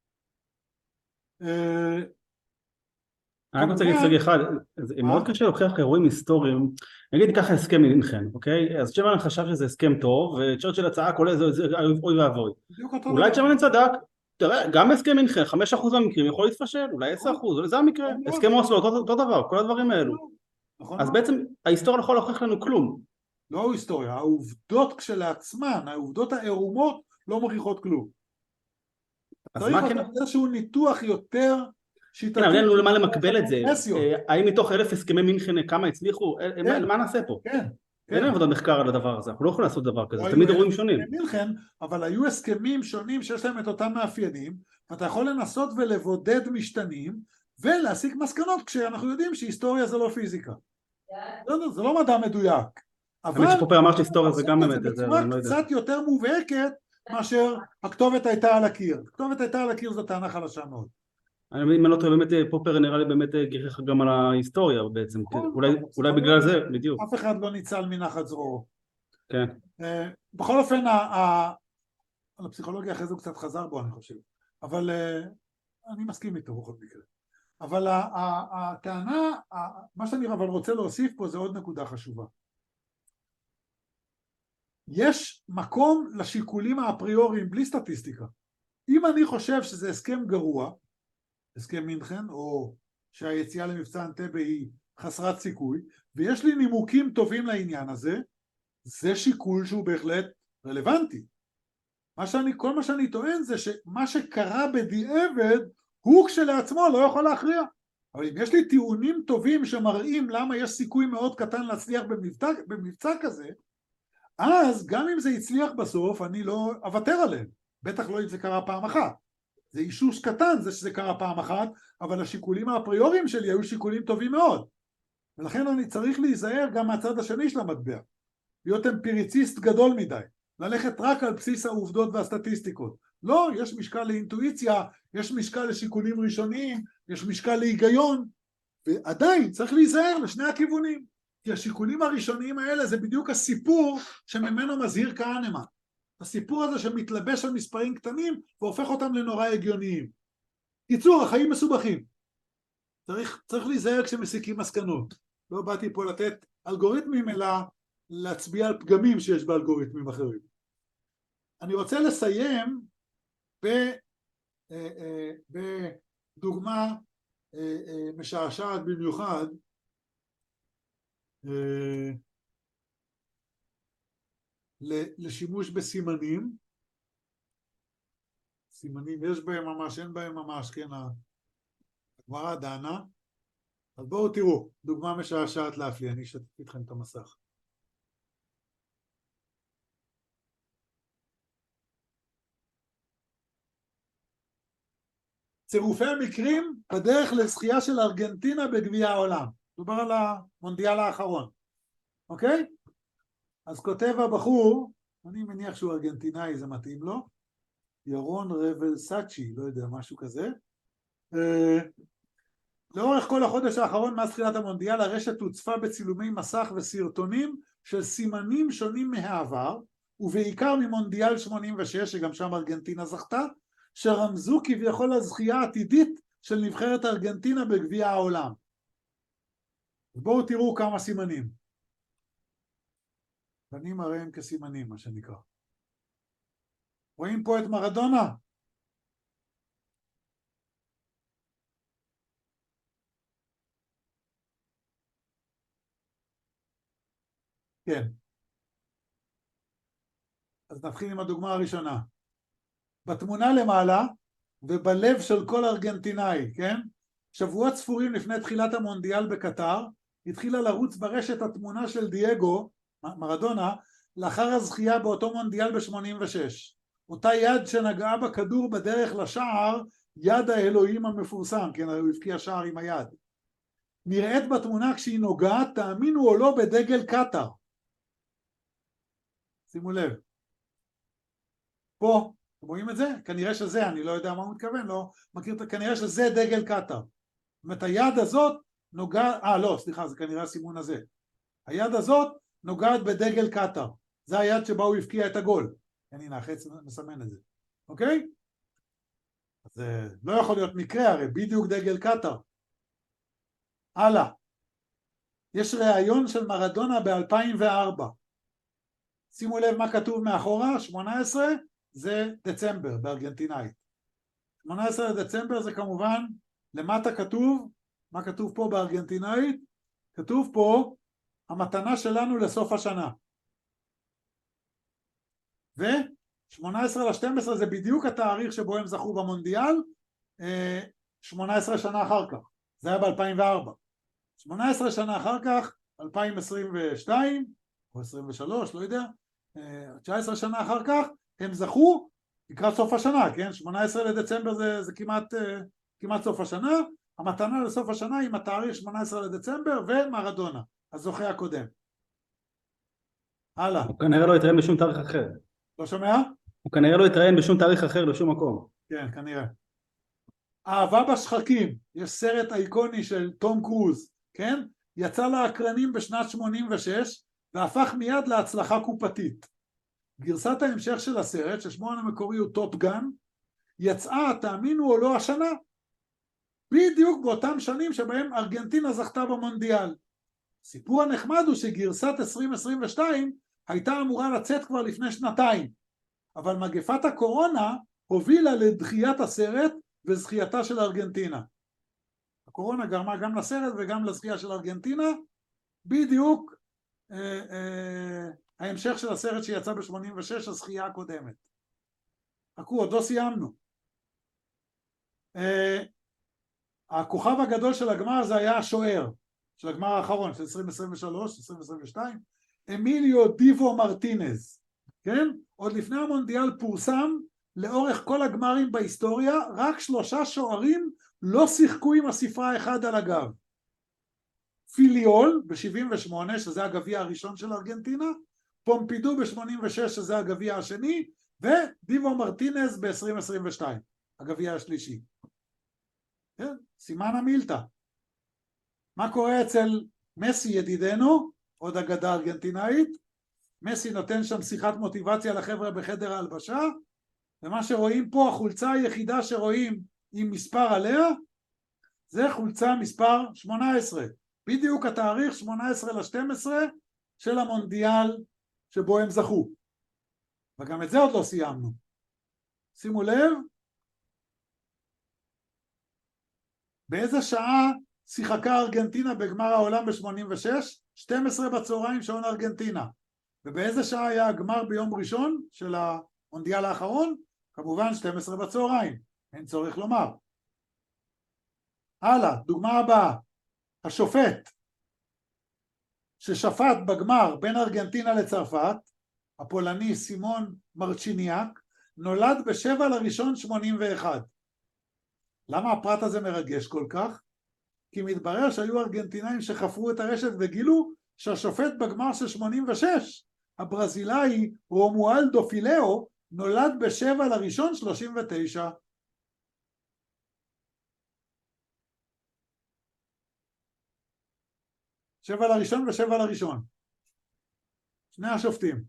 אה, אני רק רוצה להגיד סוג אחד, זה מאוד קשה להוכיח אירועים היסטוריים, נגיד ככה הסכם מינכן, אוקיי? אז צ'רמן חשב שזה הסכם טוב, וצ'רצ'יל הצעה כל איזה אוי ואבוי. אולי צ'רמן צדק, תראה, גם הסכם מינכן, חמישה אחוז מהמקרים יכול להתפשל, אולי עשרה אחוז, זה המקרה, הסכם אוסלו, אותו דבר, כל הדברים האלו. אז בעצם ההיסטוריה לא יכולה להוכיח לנו כלום. לא היסטוריה, העובדות כשלעצמן, העובדות העירומות לא מוכיחות כלום. אז מה כן? איזשהו ניתוח יותר שיטתי. כן, אבל אין לנו למה למקבל את זה. האם מתוך אלף הסכמי מינכן כמה הצליחו? מה נעשה פה? כן. אין עבודת מחקר על הדבר הזה, אנחנו לא יכולים לעשות דבר כזה, תמיד אירועים שונים. אבל היו הסכמים שונים שיש להם את אותם מאפיינים, ואתה יכול לנסות ולבודד משתנים, ולהסיק מסקנות כשאנחנו יודעים שהיסטוריה זה לא פיזיקה. זה לא מדע מדויק. אבל שפופר אמר שהיסטוריה זה גם באמת את זה, אני לא יודע. קצת יותר מובהקת מאשר הכתובת הייתה על הקיר. הכתובת הייתה על הקיר זו טענה חלשה מאוד. אם אני לא טועה, באמת פופר נראה לי באמת גיחך גם על ההיסטוריה בעצם, אולי בגלל זה, בדיוק. אף אחד לא ניצל מנחת זרועו. כן. בכל אופן, על הפסיכולוגיה אחרי זה הוא קצת חזר בו, אני חושב. אבל אני מסכים איתו בכל מקרה. אבל הטענה, מה שאני אבל רוצה להוסיף פה זה עוד נקודה חשובה. יש מקום לשיקולים האפריוריים בלי סטטיסטיקה. אם אני חושב שזה הסכם גרוע, הסכם מינכן, או שהיציאה למבצע אנטבה היא חסרת סיכוי, ויש לי נימוקים טובים לעניין הזה, זה שיקול שהוא בהחלט רלוונטי. מה שאני, כל מה שאני טוען זה שמה שקרה בדיעבד הוא כשלעצמו לא יכול להכריע. אבל אם יש לי טיעונים טובים שמראים למה יש סיכוי מאוד קטן להצליח במבצע, במבצע כזה, אז גם אם זה יצליח בסוף אני לא אוותר עליהם, בטח לא אם זה קרה פעם אחת. זה אישוש קטן זה שזה קרה פעם אחת, אבל השיקולים האפריוריים שלי היו שיקולים טובים מאוד, ולכן אני צריך להיזהר גם מהצד השני של המטבע, להיות אמפיריציסט גדול מדי, ללכת רק על בסיס העובדות והסטטיסטיקות. לא, יש משקל לאינטואיציה, יש משקל לשיקולים ראשוניים, יש משקל להיגיון, ועדיין צריך להיזהר לשני הכיוונים, כי השיקולים הראשוניים האלה זה בדיוק הסיפור שממנו מזהיר כהנמן. הסיפור הזה שמתלבש על מספרים קטנים והופך אותם לנורא הגיוניים. קיצור, החיים מסובכים. צריך, צריך להיזהר כשמסיקים מסקנות. לא באתי פה לתת אלגוריתמים, אלא להצביע על פגמים שיש באלגוריתמים אחרים. אני רוצה לסיים ב, בדוגמה משעשעת במיוחד, לשימוש בסימנים. סימנים יש בהם ממש, אין בהם ממש, כן, הגמרא דנה. אז בואו תראו, דוגמה משעשעת להפליא, אני אשתף איתכם את המסך. צירופי המקרים בדרך לזכייה של ארגנטינה בגביע העולם. דובר על המונדיאל האחרון, אוקיי? אז כותב הבחור, אני מניח שהוא ארגנטינאי, זה מתאים לו, ירון רבל סאצ'י, לא יודע, משהו כזה. לאורך כל החודש האחרון מאז תחילת המונדיאל הרשת הוצפה בצילומי מסך וסרטונים של סימנים שונים מהעבר, ובעיקר ממונדיאל שמונים ושש, שגם שם ארגנטינה זכתה, שרמזו כביכול הזכייה העתידית של נבחרת ארגנטינה בגביע העולם. בואו תראו כמה סימנים. ואני מראים כסימנים, מה שנקרא. רואים פה את מרדונה? כן. אז נתחיל עם הדוגמה הראשונה. בתמונה למעלה, ובלב של כל ארגנטינאי, כן? שבועות ספורים לפני תחילת המונדיאל בקטר, התחילה לרוץ ברשת התמונה של דייגו, מרדונה, לאחר הזכייה באותו מונדיאל ב-שמונים ושש. אותה יד שנגעה בכדור בדרך לשער, יד האלוהים המפורסם, כן, הוא הבקיע שער עם היד. נראית בתמונה כשהיא נוגעת, תאמינו או לא, בדגל קטר. שימו לב. פה, אתם רואים את זה? כנראה שזה, אני לא יודע מה הוא מתכוון, לא מכיר, כנראה שזה דגל קטר. זאת אומרת, היד הזאת נוגעת, אה לא, סליחה, זה כנראה הסימון הזה. היד הזאת נוגעת בדגל קטר. זה היד שבה הוא הבקיע את הגול. אני נחץ, מסמן את זה. אוקיי? זה לא יכול להיות מקרה, הרי בדיוק דגל קטר. הלאה. יש ראיון של מרדונה ב-אלפיים וארבע. שימו לב מה כתוב מאחורה, שמונה עשרה זה דצמבר בארגנטינאית. שמונה עשרה לדצמבר זה כמובן, למטה כתוב, מה כתוב פה בארגנטינאית? כתוב פה, המתנה שלנו לסוף השנה. ו-שמונה עשרה לשתים עשרה זה בדיוק התאריך שבו הם זכו במונדיאל, שמונה עשרה שנה אחר כך. זה היה ב-אלפיים וארבע. שמונה עשרה שנה אחר כך, אלפיים עשרים ושתיים, או עשרים ושלוש, לא יודע, תשע עשרה שנה אחר כך, הם זכו לקראת סוף השנה, כן? שמונה עשרה לדצמבר זה, זה כמעט, כמעט סוף השנה, המתנה לסוף השנה עם התאריך שמונה עשרה לדצמבר ומרדונה, הזוכה הקודם. הלאה. הוא כנראה לא יתראיין בשום תאריך אחר. לא שומע? הוא כנראה לא יתראיין בשום תאריך אחר, לשום מקום. כן, כנראה. אהבה בשחקים, יש סרט אייקוני של תום קרוז, כן? יצא לאקרנים בשנת שמונים ושש, והפך מיד להצלחה קופתית. גרסת ההמשך של הסרט, ששמו המקורי הוא טופ גן, יצאה, תאמינו או לא, השנה. בדיוק באותם שנים שבהם ארגנטינה זכתה במונדיאל. סיפור הנחמד הוא שגרסת עשרים עשרים ושתיים הייתה אמורה לצאת כבר לפני שנתיים, אבל מגפת הקורונה הובילה לדחיית הסרט וזכייתה של ארגנטינה. הקורונה גרמה גם לסרט וגם לזכייה של ארגנטינה, בדיוק אה, אה, ההמשך של הסרט שיצא ב-שמונים ושש, הזכייה הקודמת. חכו, עוד לא סיימנו. אה, הכוכב הגדול של הגמר זה היה השוער, של הגמר האחרון, של עשרים עשרים ושלוש, עשרים עשרים ושתיים, אמיליו דיבו מרטינז, כן? עוד לפני המונדיאל פורסם, לאורך כל הגמרים בהיסטוריה, רק שלושה שוערים לא שיחקו עם הספרה אחד על הגב. פיליול ב-שבעים ושמונה, שזה הגביע הראשון של ארגנטינה, פומפידו ב-שמונים ושש, שזה הגביע השני, ודיבו מרטינז ב-עשרים עשרים ושתיים, הגביע השלישי. כן? סימן המילתא. מה קורה אצל מסי ידידנו, עוד אגדה ארגנטינאית? מסי נותן שם שיחת מוטיבציה לחבר'ה בחדר ההלבשה, ומה שרואים פה, החולצה היחידה שרואים עם מספר עליה, זה חולצה מספר שמונה עשרה. בדיוק התאריך שמונה עשרה לשתים עשרה של המונדיאל שבו הם זכו. וגם את זה עוד לא סיימנו. שימו לב, באיזה שעה שיחקה ארגנטינה בגמר העולם ב-שמונים ושש? שתים עשרה בצהריים שעון ארגנטינה. ובאיזה שעה היה הגמר ביום ראשון של המונדיאל האחרון? כמובן שתים עשרה בצהריים, אין צורך לומר. הלאה, דוגמה הבאה, השופט ששפט בגמר בין ארגנטינה לצרפת, הפולני סימון מרצ'יניאק, נולד בשבע לראשון שמונים ואחת. למה הפרט הזה מרגש כל כך? כי מתברר שהיו ארגנטינאים שחפרו את הרשת וגילו שהשופט בגמר של שמונים ושש, הברזילאי רומואלדו פילאו, נולד בשבע לראשון שלושים ותשע. שבע לראשון ושבע לראשון. שני השופטים.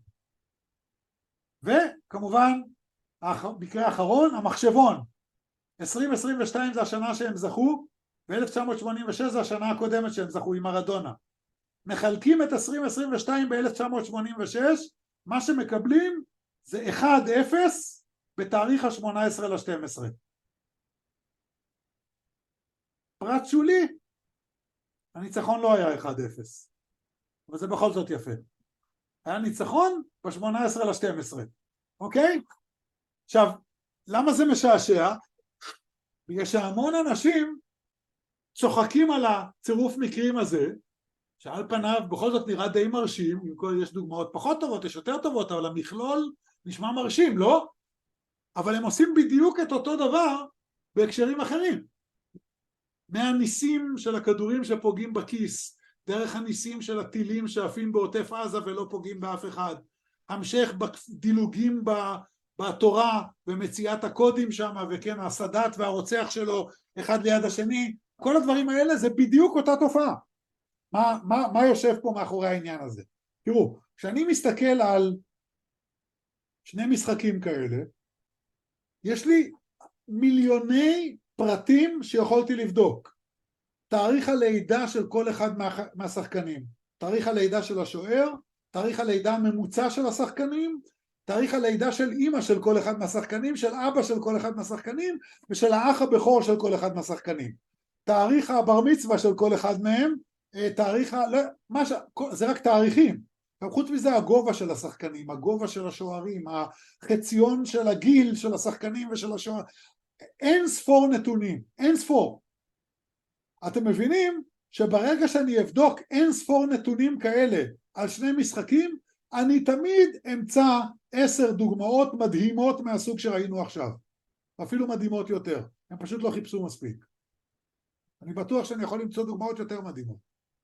וכמובן, מקרה האחרון, המחשבון. עשרים עשרים ושתיים זה השנה שהם זכו, ו-אלף תשע מאות שמונים ושש זה השנה הקודמת שהם זכו עם מרדונה. מחלקים את עשרים עשרים ושתיים ב-אלף תשע מאות שמונים ושש, מה שמקבלים זה אחד אפס בתאריך ה-שמונה עשרה לשתים עשרה. פרט שולי, הניצחון לא היה אחד אפס, אבל זה בכל זאת יפה. היה ניצחון ב-שמונה עשרה לשתים עשרה, אוקיי? עכשיו, למה זה משעשע? בגלל שהמון אנשים צוחקים על הצירוף מקרים הזה, שעל פניו בכל זאת נראה די מרשים, עם כל יש דוגמאות פחות טובות, יש יותר טובות, אבל המכלול נשמע מרשים, לא? אבל הם עושים בדיוק את אותו דבר בהקשרים אחרים. מהניסים של הכדורים שפוגעים בכיס, דרך הניסים של הטילים שעפים בעוטף עזה ולא פוגעים באף אחד, המשך בדילוגים בתורה ומציאת הקודים שם, וכן הסדאת והרוצח שלו אחד ליד השני, כל הדברים האלה זה בדיוק אותה תופעה. מה, מה, מה יושב פה מאחורי העניין הזה? תראו, כשאני מסתכל על שני משחקים כאלה, יש לי מיליוני פרטים שיכולתי לבדוק. תאריך הלידה של כל אחד מה, מהשחקנים, תאריך הלידה של השוער, תאריך הלידה הממוצע של השחקנים, תאריך הלידה של אמא של כל אחד מהשחקנים, של אבא של כל אחד מהשחקנים, ושל האח הבכור של כל אחד מהשחקנים. תאריך הבר מצווה של כל אחד מהם, תאריך, לא, מה ש... זה רק תאריכים. חוץ מזה הגובה של השחקנים, הגובה של השוערים, החציון של הגיל של השחקנים ושל השוערים, אין ספור נתונים, אין ספור. אתם מבינים שברגע שאני אבדוק אין ספור נתונים כאלה על שני משחקים, אני תמיד אמצא עשר דוגמאות מדהימות מהסוג שראינו עכשיו. אפילו מדהימות יותר. הם פשוט לא חיפשו מספיק. אני בטוח שאני יכול למצוא דוגמאות יותר מדהימות.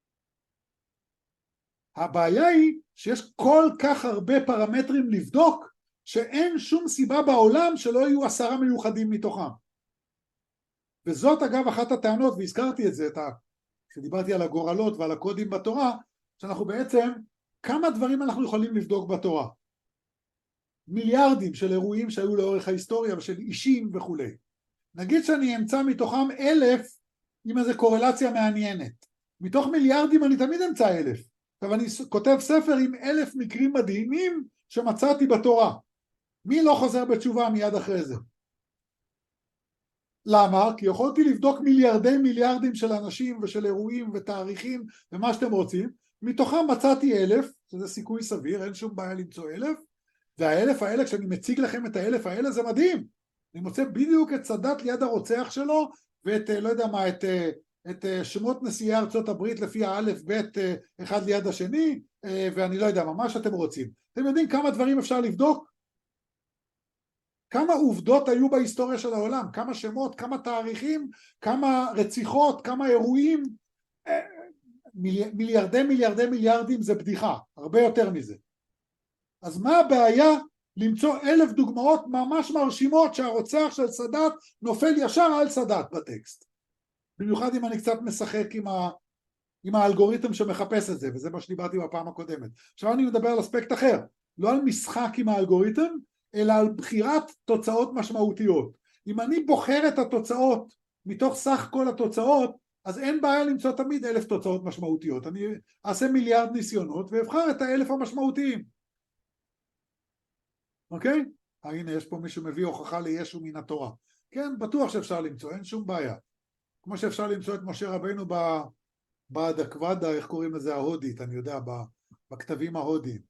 הבעיה היא שיש כל כך הרבה פרמטרים לבדוק, שאין שום סיבה בעולם שלא יהיו עשרה מיוחדים מתוכם. וזאת אגב אחת הטענות, והזכרתי את זה, את ה... כשדיברתי על הגורלות ועל הקודים בתורה, שאנחנו בעצם, כמה דברים אנחנו יכולים לבדוק בתורה? מיליארדים של אירועים שהיו לאורך ההיסטוריה ושל אישים וכו'. נגיד שאני אמצא מתוכם אלף עם איזו קורלציה מעניינת. מתוך מיליארדים אני תמיד אמצא אלף. עכשיו אני כותב ספר עם אלף מקרים מדהימים שמצאתי בתורה. מי לא חוזר בתשובה מיד אחרי זה? למה? כי יכולתי לבדוק מיליארדי מיליארדים של אנשים ושל אירועים ותאריכים ומה שאתם רוצים, מתוכם מצאתי אלף, שזה סיכוי סביר, אין שום בעיה למצוא אלף, והאלף האלה, כשאני מציג לכם את האלף האלה, זה מדהים. אני מוצא בדיוק את סאדאת ליד הרוצח שלו, ואת, לא יודע מה, את, את שמות נשיאי ארצות הברית לפי האלף בית אחד ליד השני, ואני לא יודע מה, מה שאתם רוצים. אתם יודעים כמה דברים אפשר לבדוק? כמה עובדות היו בהיסטוריה של העולם, כמה שמות, כמה תאריכים, כמה רציחות, כמה אירועים, מיליארדי מיליארדי מיליארדים זה בדיחה, הרבה יותר מזה. אז מה הבעיה למצוא אלף דוגמאות ממש מרשימות שהרוצח של סאדאת נופל ישר על סאדאת בטקסט? במיוחד אם אני קצת משחק עם, ה... עם האלגוריתם שמחפש את זה, וזה מה שדיברתי בפעם הקודמת. עכשיו אני מדבר על אספקט אחר, לא על משחק עם האלגוריתם, אלא על בחירת תוצאות משמעותיות. אם אני בוחר את התוצאות מתוך סך כל התוצאות, אז אין בעיה למצוא תמיד אלף תוצאות משמעותיות. אני אעשה מיליארד ניסיונות ואבחר את האלף המשמעותיים. אוקיי? אה, הנה, יש פה מישהו מביא הוכחה לישו מן התורה. כן, בטוח שאפשר למצוא, אין שום בעיה. כמו שאפשר למצוא את משה רבינו בדקוודה, איך קוראים לזה, ההודית, אני יודע, בכתבים ההודיים.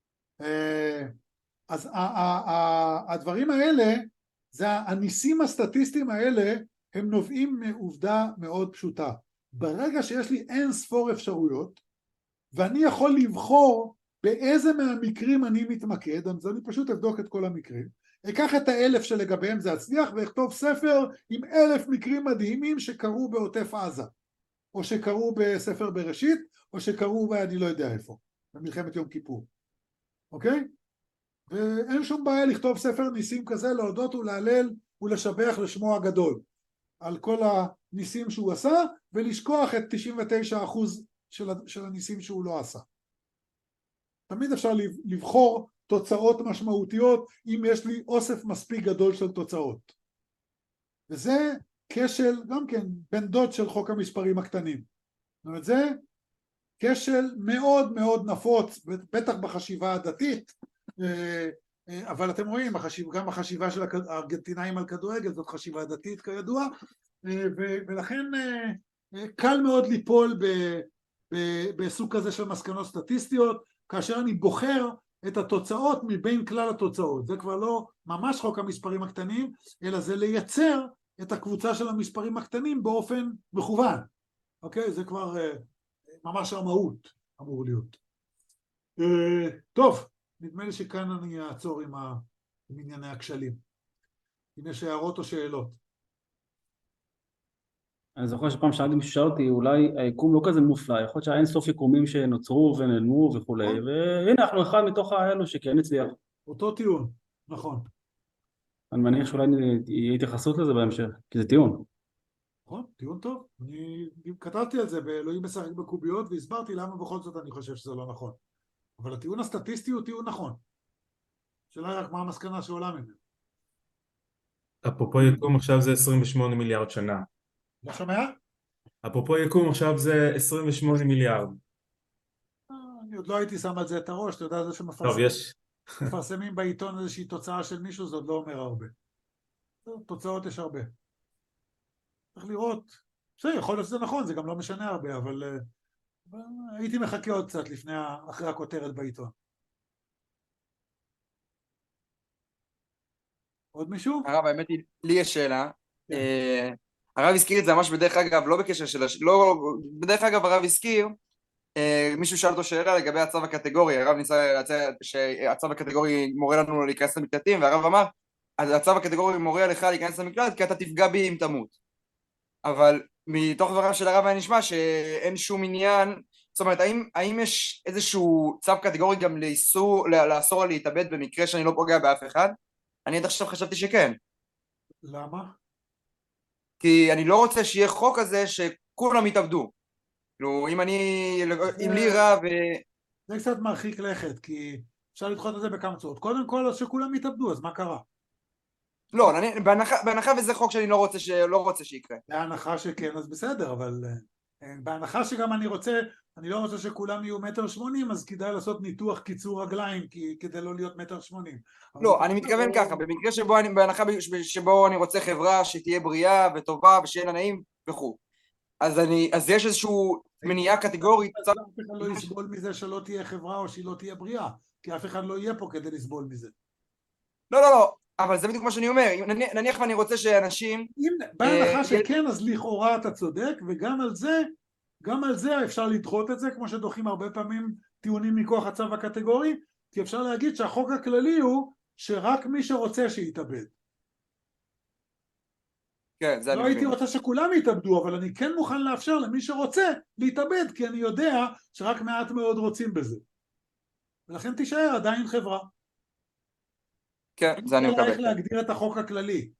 אז הדברים האלה, זה הניסים הסטטיסטיים האלה, הם נובעים מעובדה מאוד פשוטה. ברגע שיש לי אין ספור אפשרויות, ואני יכול לבחור באיזה מהמקרים אני מתמקד, אז אני פשוט אבדוק את כל המקרים, אקח את האלף שלגביהם זה הצליח, ואכתוב ספר עם אלף מקרים מדהימים שקרו בעוטף עזה, או שקרו בספר בראשית, או שקרו באני לא יודע איפה, במלחמת יום כיפור. אוקיי? ואין שום בעיה לכתוב ספר ניסים כזה, להודות ולהלל ולשבח לשמו הגדול, על כל הניסים שהוא עשה, ולשכוח את תשעים ותשעה אחוז של הניסים שהוא לא עשה. תמיד אפשר לבחור תוצאות משמעותיות, אם יש לי אוסף מספיק גדול של תוצאות. וזה כשל, גם כן, בן דוד של חוק המספרים הקטנים. זאת אומרת, זה כשל מאוד מאוד נפוץ, בטח בחשיבה הדתית, אבל אתם רואים, גם החשיבה של הארגנטינאים על כדורגל, זאת חשיבה דתית כידוע, ולכן קל מאוד ליפול בסוג כזה של מסקנות סטטיסטיות, כאשר אני בוחר את התוצאות מבין כלל התוצאות. זה כבר לא ממש חוק המספרים הקטנים, אלא זה לייצר את הקבוצה של המספרים הקטנים באופן מכוון. אוקיי? זה כבר ממש המהות אמור להיות. טוב, נדמה לי שכאן אני אעצור עם, ה... עם ענייני הכשלים. אם יש הערות או שאלות. אני זוכר שפעם שאלתי מישהו שאל אותי, אולי היקום לא כזה מופלא, יכול להיות שהאין סוף יקומים שנוצרו ונעלמו וכולי, והנה אנחנו אחד מתוך האלו שכן הצליח. אותו טיעון, נכון. אני מניח שאולי יהיה התייחסות לזה בהמשך, כי זה טיעון. נכון, טיעון טוב. אני כתבתי על זה באלוהים משחק בקוביות, והסברתי למה בכל זאת אני חושב שזה לא נכון. אבל הטיעון הסטטיסטי הוא טיעון נכון. שאלה רק מה המסקנה שעולה ממנו. אפרופו יקום עכשיו זה עשרים ושמונה מיליארד שנה. לא שומע? אפרופו יקום עכשיו זה עשרים ושמונה מיליארד. אני עוד לא הייתי שם על זה את הראש, אתה יודע, זה שמפרסמים בעיתון איזושהי תוצאה של מישהו, זה עוד לא אומר הרבה. תוצאות יש הרבה. צריך לראות, בסדר, יכול להיות שזה נכון, זה גם לא משנה הרבה, אבל הייתי מחכה עוד קצת לפני, אחרי הכותרת בעיתון. עוד מישהו? הרב, האמת היא, לי יש שאלה. הרב הזכיר את זה ממש בדרך אגב, לא בקשר של, לא, בדרך אגב הרב הזכיר, מישהו שאל אותו שאלה לגבי הצו הקטגורי, הרב ניסה שהצו הקטגורי מורה לנו להיכנס למקלטים, והרב אמר, הצו הקטגורי מורה לך להיכנס למקלט כי אתה תפגע בי אם תמות. אבל מתוך דבריו של הרב היה נשמע שאין שום עניין, זאת אומרת, האם, האם יש איזשהו צו קטגורי גם לאיסור, לאסור על להתאבד במקרה שאני לא פוגע באף אחד? אני עד עכשיו חשבתי שכן. למה? כי אני לא רוצה שיהיה חוק כזה שכולם יתאבדו. כאילו, אם אני, אם לי רע ו... זה קצת מרחיק לכת, כי אפשר לדחות את זה בכמה צורות. קודם כל, אז שכולם יתאבדו, אז מה קרה? לא, בהנחה, בהנחה וזה חוק שאני לא רוצה, ש... לא רוצה שיקרה. בהנחה שכן, אז בסדר, אבל בהנחה שגם אני רוצה, אני לא רוצה שכולם יהיו מטר שמונים, אז כדאי לעשות ניתוח קיצור רגליים, כי, כדי לא להיות מטר שמונים. לא, אני מתכוון ככה, במקרה שבו אני, בהנחה שבו אני רוצה חברה שתהיה בריאה וטובה ושיהיה לה נעים וכו'. אז אני, אז יש איזשהו מניעה קטגורית. אף אחד לא יסבול מזה שלא תהיה חברה או שהיא לא תהיה בריאה, כי אף אחד לא יהיה פה כדי לסבול מזה. לא, לא, לא, אבל זה בדיוק מה שאני אומר, נניח ואני רוצה שאנשים... בהנחה שכן, אז לכאורה אתה צודק, וגם על זה, גם על זה אפשר לדחות את זה, כמו שדוחים הרבה פעמים טיעונים מכוח הצו הקטגורי, כי אפשר להגיד שהחוק הכללי הוא שרק מי שרוצה שיתאבד. כן, זה אני לא מבין. הייתי רוצה שכולם יתאבדו, אבל אני כן מוכן לאפשר למי שרוצה להתאבד, כי אני יודע שרק מעט מאוד רוצים בזה. ולכן תישאר עדיין חברה. כן, זה אני מקבל. איך להגדיר את החוק הכללי.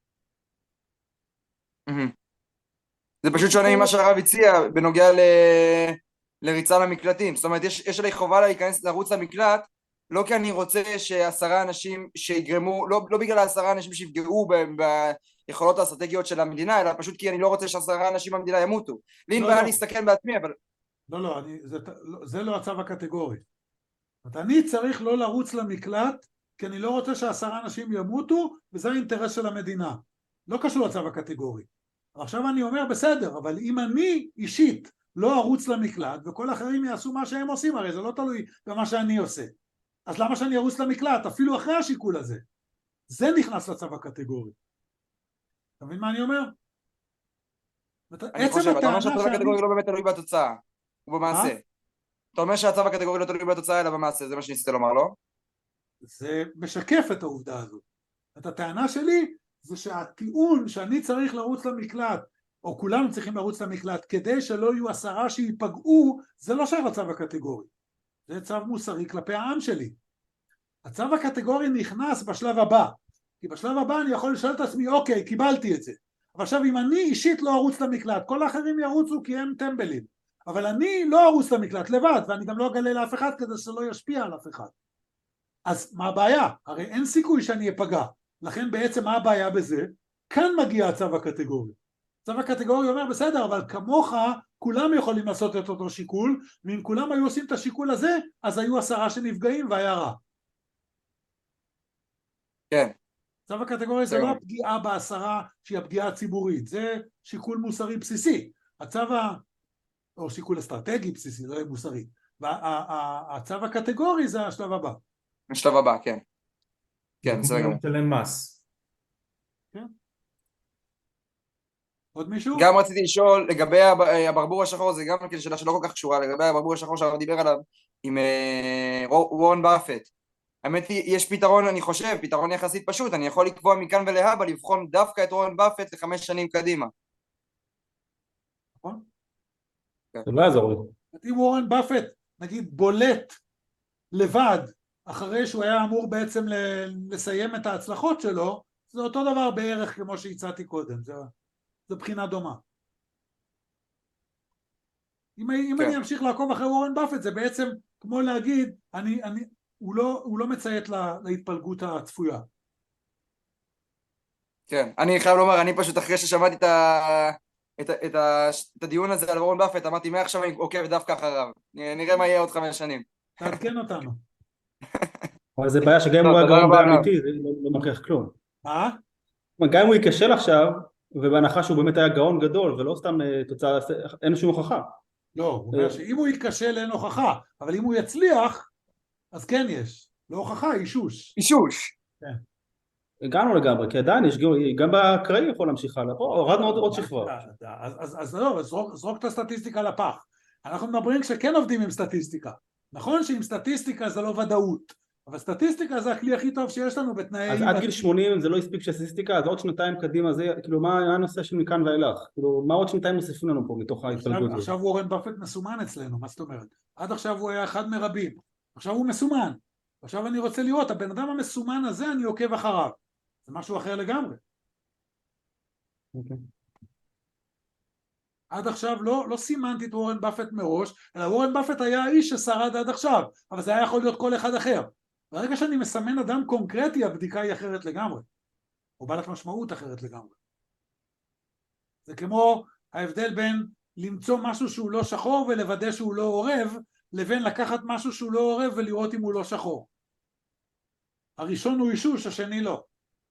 זה פשוט שונה ממה שהרב הציע בנוגע ל... לריצה למקלטים. זאת אומרת, יש, יש עלי חובה להיכנס לרוץ למקלט, לא כי אני רוצה שעשרה אנשים שיגרמו, לא, לא בגלל העשרה אנשים שיפגעו ב... ביכולות האסטרטגיות של המדינה, אלא פשוט כי אני לא רוצה שעשרה אנשים במדינה ימותו. לי אין בעיה להסתכן בעצמי, אבל... לא, לא, אני, זה, זה לא הצו הקטגורי. אני צריך לא לרוץ למקלט, כי אני לא רוצה שעשרה אנשים ימותו, וזה האינטרס של המדינה. לא קשור לצו הקטגורי. עכשיו אני אומר, בסדר, אבל אם אני אישית לא ארוץ למקלט, וכל האחרים יעשו מה שהם עושים, הרי זה לא תלוי במה שאני עושה. אז למה שאני ארוץ למקלט, אפילו אחרי השיקול הזה? זה נכנס לצו הקטגורי. אתה מבין מה אני אומר? אני חושב, אתה אומר שהצו הקטגורי לא באמת תלוי בתוצאה, הוא במעשה. אתה אומר שהצו הקטגורי לא תלוי בתוצאה, אלא במעשה, זה מה שניסיתי לומר, לא? זה משקף את העובדה הזאת. את הטענה שלי זה שהטיעון שאני צריך לרוץ למקלט, או כולנו צריכים לרוץ למקלט, כדי שלא יהיו עשרה שיפגעו, זה לא שייך לצו הקטגורי. זה צו מוסרי כלפי העם שלי. הצו הקטגורי נכנס בשלב הבא, כי בשלב הבא אני יכול לשאול את עצמי, אוקיי, קיבלתי את זה. אבל עכשיו אם אני אישית לא ארוץ למקלט, כל האחרים ירוצו כי הם טמבלים. אבל אני לא ארוץ למקלט לבד, ואני גם לא אגלה לאף אחד כדי שלא ישפיע על אף אחד. אז מה הבעיה? הרי אין סיכוי שאני אפגע. לכן בעצם מה הבעיה בזה? כאן מגיע הצו הקטגורי. הצו הקטגורי אומר בסדר, אבל כמוך כולם יכולים לעשות את אותו שיקול, ואם כולם היו עושים את השיקול הזה, אז היו עשרה שנפגעים והיה רע. כן. הצו הקטגורי זה לא הפגיעה בעשרה שהיא הפגיעה הציבורית, זה שיקול מוסרי בסיסי. הצו ה... או שיקול אסטרטגי בסיסי, לא מוסרי. והצו הקטגורי זה השלב הבא. השלב הבא, כן. כן, זה גם. תלם מס. כן. עוד מישהו? גם רציתי לשאול לגבי הברבור השחור, זה גם שאלה שלא כל כך קשורה, לגבי הברבור השחור שאנחנו דיבר עליו עם וורן באפט. האמת היא, יש פתרון, אני חושב, פתרון יחסית פשוט, אני יכול לקבוע מכאן ולהבא, לבחון דווקא את וורן באפט לחמש שנים קדימה. נכון? זה לא יעזור לי. אם וורן באפט, נגיד, בולט לבד, אחרי שהוא היה אמור בעצם לסיים את ההצלחות שלו, זה אותו דבר בערך כמו שהצעתי קודם, זה, זה בחינה דומה. אם, אם כן. אני אמשיך לעקוב אחרי וורן באפט, זה בעצם כמו להגיד, אני, אני, הוא, לא, הוא לא מציית לה, להתפלגות הצפויה. כן, אני חייב לומר, אני פשוט אחרי ששמעתי את, ה, את, ה, את, ה, את הדיון הזה על וורן באפט, אמרתי, מה עכשיו אני עוקב דווקא אחריו? נראה מה יהיה עוד חמש שנים. תעדכן אותנו. אבל זה בעיה שגם אם הוא היה גאון באמיתי, זה לא מוכיח כלום. מה? גם אם הוא ייכשל עכשיו, ובהנחה שהוא באמת היה גאון גדול, ולא סתם תוצאה, אין שום הוכחה. לא, הוא אומר שאם הוא ייכשל אין הוכחה, אבל אם הוא יצליח, אז כן יש. לא הוכחה, אישוש. אישוש. כן. הגענו לגמרי, כי עדיין יש, גם בקראי יכול להמשיך הלאה, פה הורדנו עוד שכבות. אז לא, זרוק את הסטטיסטיקה לפח. אנחנו מדברים שכן עובדים עם סטטיסטיקה. נכון שעם סטטיסטיקה זה לא ודאות, אבל סטטיסטיקה זה הכלי הכי טוב שיש לנו בתנאי... אז עד גיל שמונים זה לא הספיק של סטטיסטיקה, אז עוד שנתיים קדימה זה, כאילו מה הנושא של מכאן ואילך? כאילו מה עוד שנתיים מוסיפים לנו פה מתוך ההתפלגות? עכשיו וורן באפט מסומן אצלנו, מה זאת אומרת? עד עכשיו הוא היה אחד מרבים, עכשיו הוא מסומן, עכשיו אני רוצה לראות, הבן אדם המסומן הזה אני עוקב אחריו, זה משהו אחר לגמרי. אוקיי. עד עכשיו לא, לא סימנתי את וורן באפט מראש, אלא וורן באפט היה האיש ששרד עד עכשיו, אבל זה היה יכול להיות כל אחד אחר. ברגע שאני מסמן אדם קונקרטי, הבדיקה היא אחרת לגמרי, או בעלת משמעות אחרת לגמרי. זה כמו ההבדל בין למצוא משהו שהוא לא שחור ולוודא שהוא לא עורב, לבין לקחת משהו שהוא לא עורב ולראות אם הוא לא שחור. הראשון הוא אישוש, השני לא.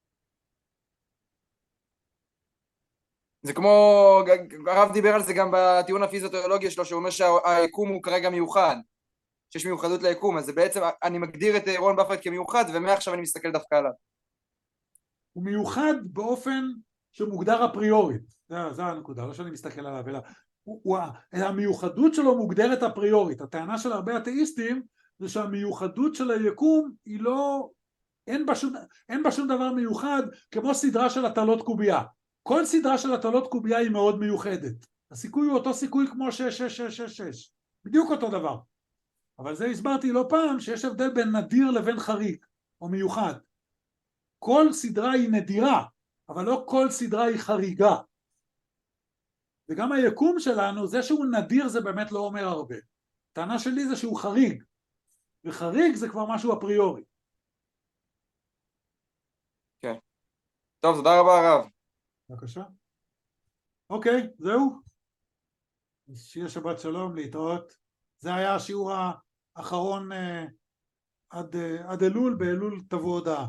זה כמו, הרב דיבר על זה גם בטיעון הפיזיותיאולוגיה שלו, שהוא אומר שהיקום הוא כרגע מיוחד, שיש מיוחדות ליקום, אז זה בעצם, אני מגדיר את רון באפט כמיוחד, ומעכשיו אני מסתכל דווקא עליו. הוא מיוחד באופן שמוגדר אפריורית, זה, זה הנקודה, לא שאני מסתכל עליו, אלא הוא, הוא, המיוחדות שלו מוגדרת אפריורית. הטענה של הרבה אתאיסטים זה שהמיוחדות של היקום היא לא, אין בה שום, אין בה שום דבר מיוחד, כמו סדרה של הטלות קובייה. כל סדרה של הטלות קובייה היא מאוד מיוחדת. הסיכוי הוא אותו סיכוי כמו שש שש שש שש שש, בדיוק אותו דבר. אבל זה הסברתי לא פעם שיש הבדל בין נדיר לבין חריג או מיוחד. כל סדרה היא נדירה, אבל לא כל סדרה היא חריגה. וגם היקום שלנו, זה שהוא נדיר זה באמת לא אומר הרבה. הטענה שלי זה שהוא חריג, וחריג זה כבר משהו אפריורי. כן. טוב, תודה רבה הרב. בבקשה. אוקיי, זהו. שיהיה שבת שלום, להתראות. זה היה השיעור האחרון אה, עד, אה, עד אלול, באלול תבוא הודעה.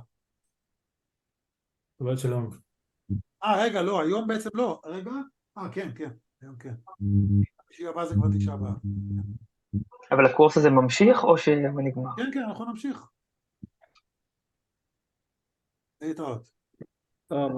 שבת שלום. אה, רגע, לא, היום בעצם לא. רגע, אה, כן, כן, היום כן. השיעור הבא זה כבר תשעה באב. אבל הקורס הזה ממשיך או שנגמר? כן, כן, אנחנו נמשיך. להתראות.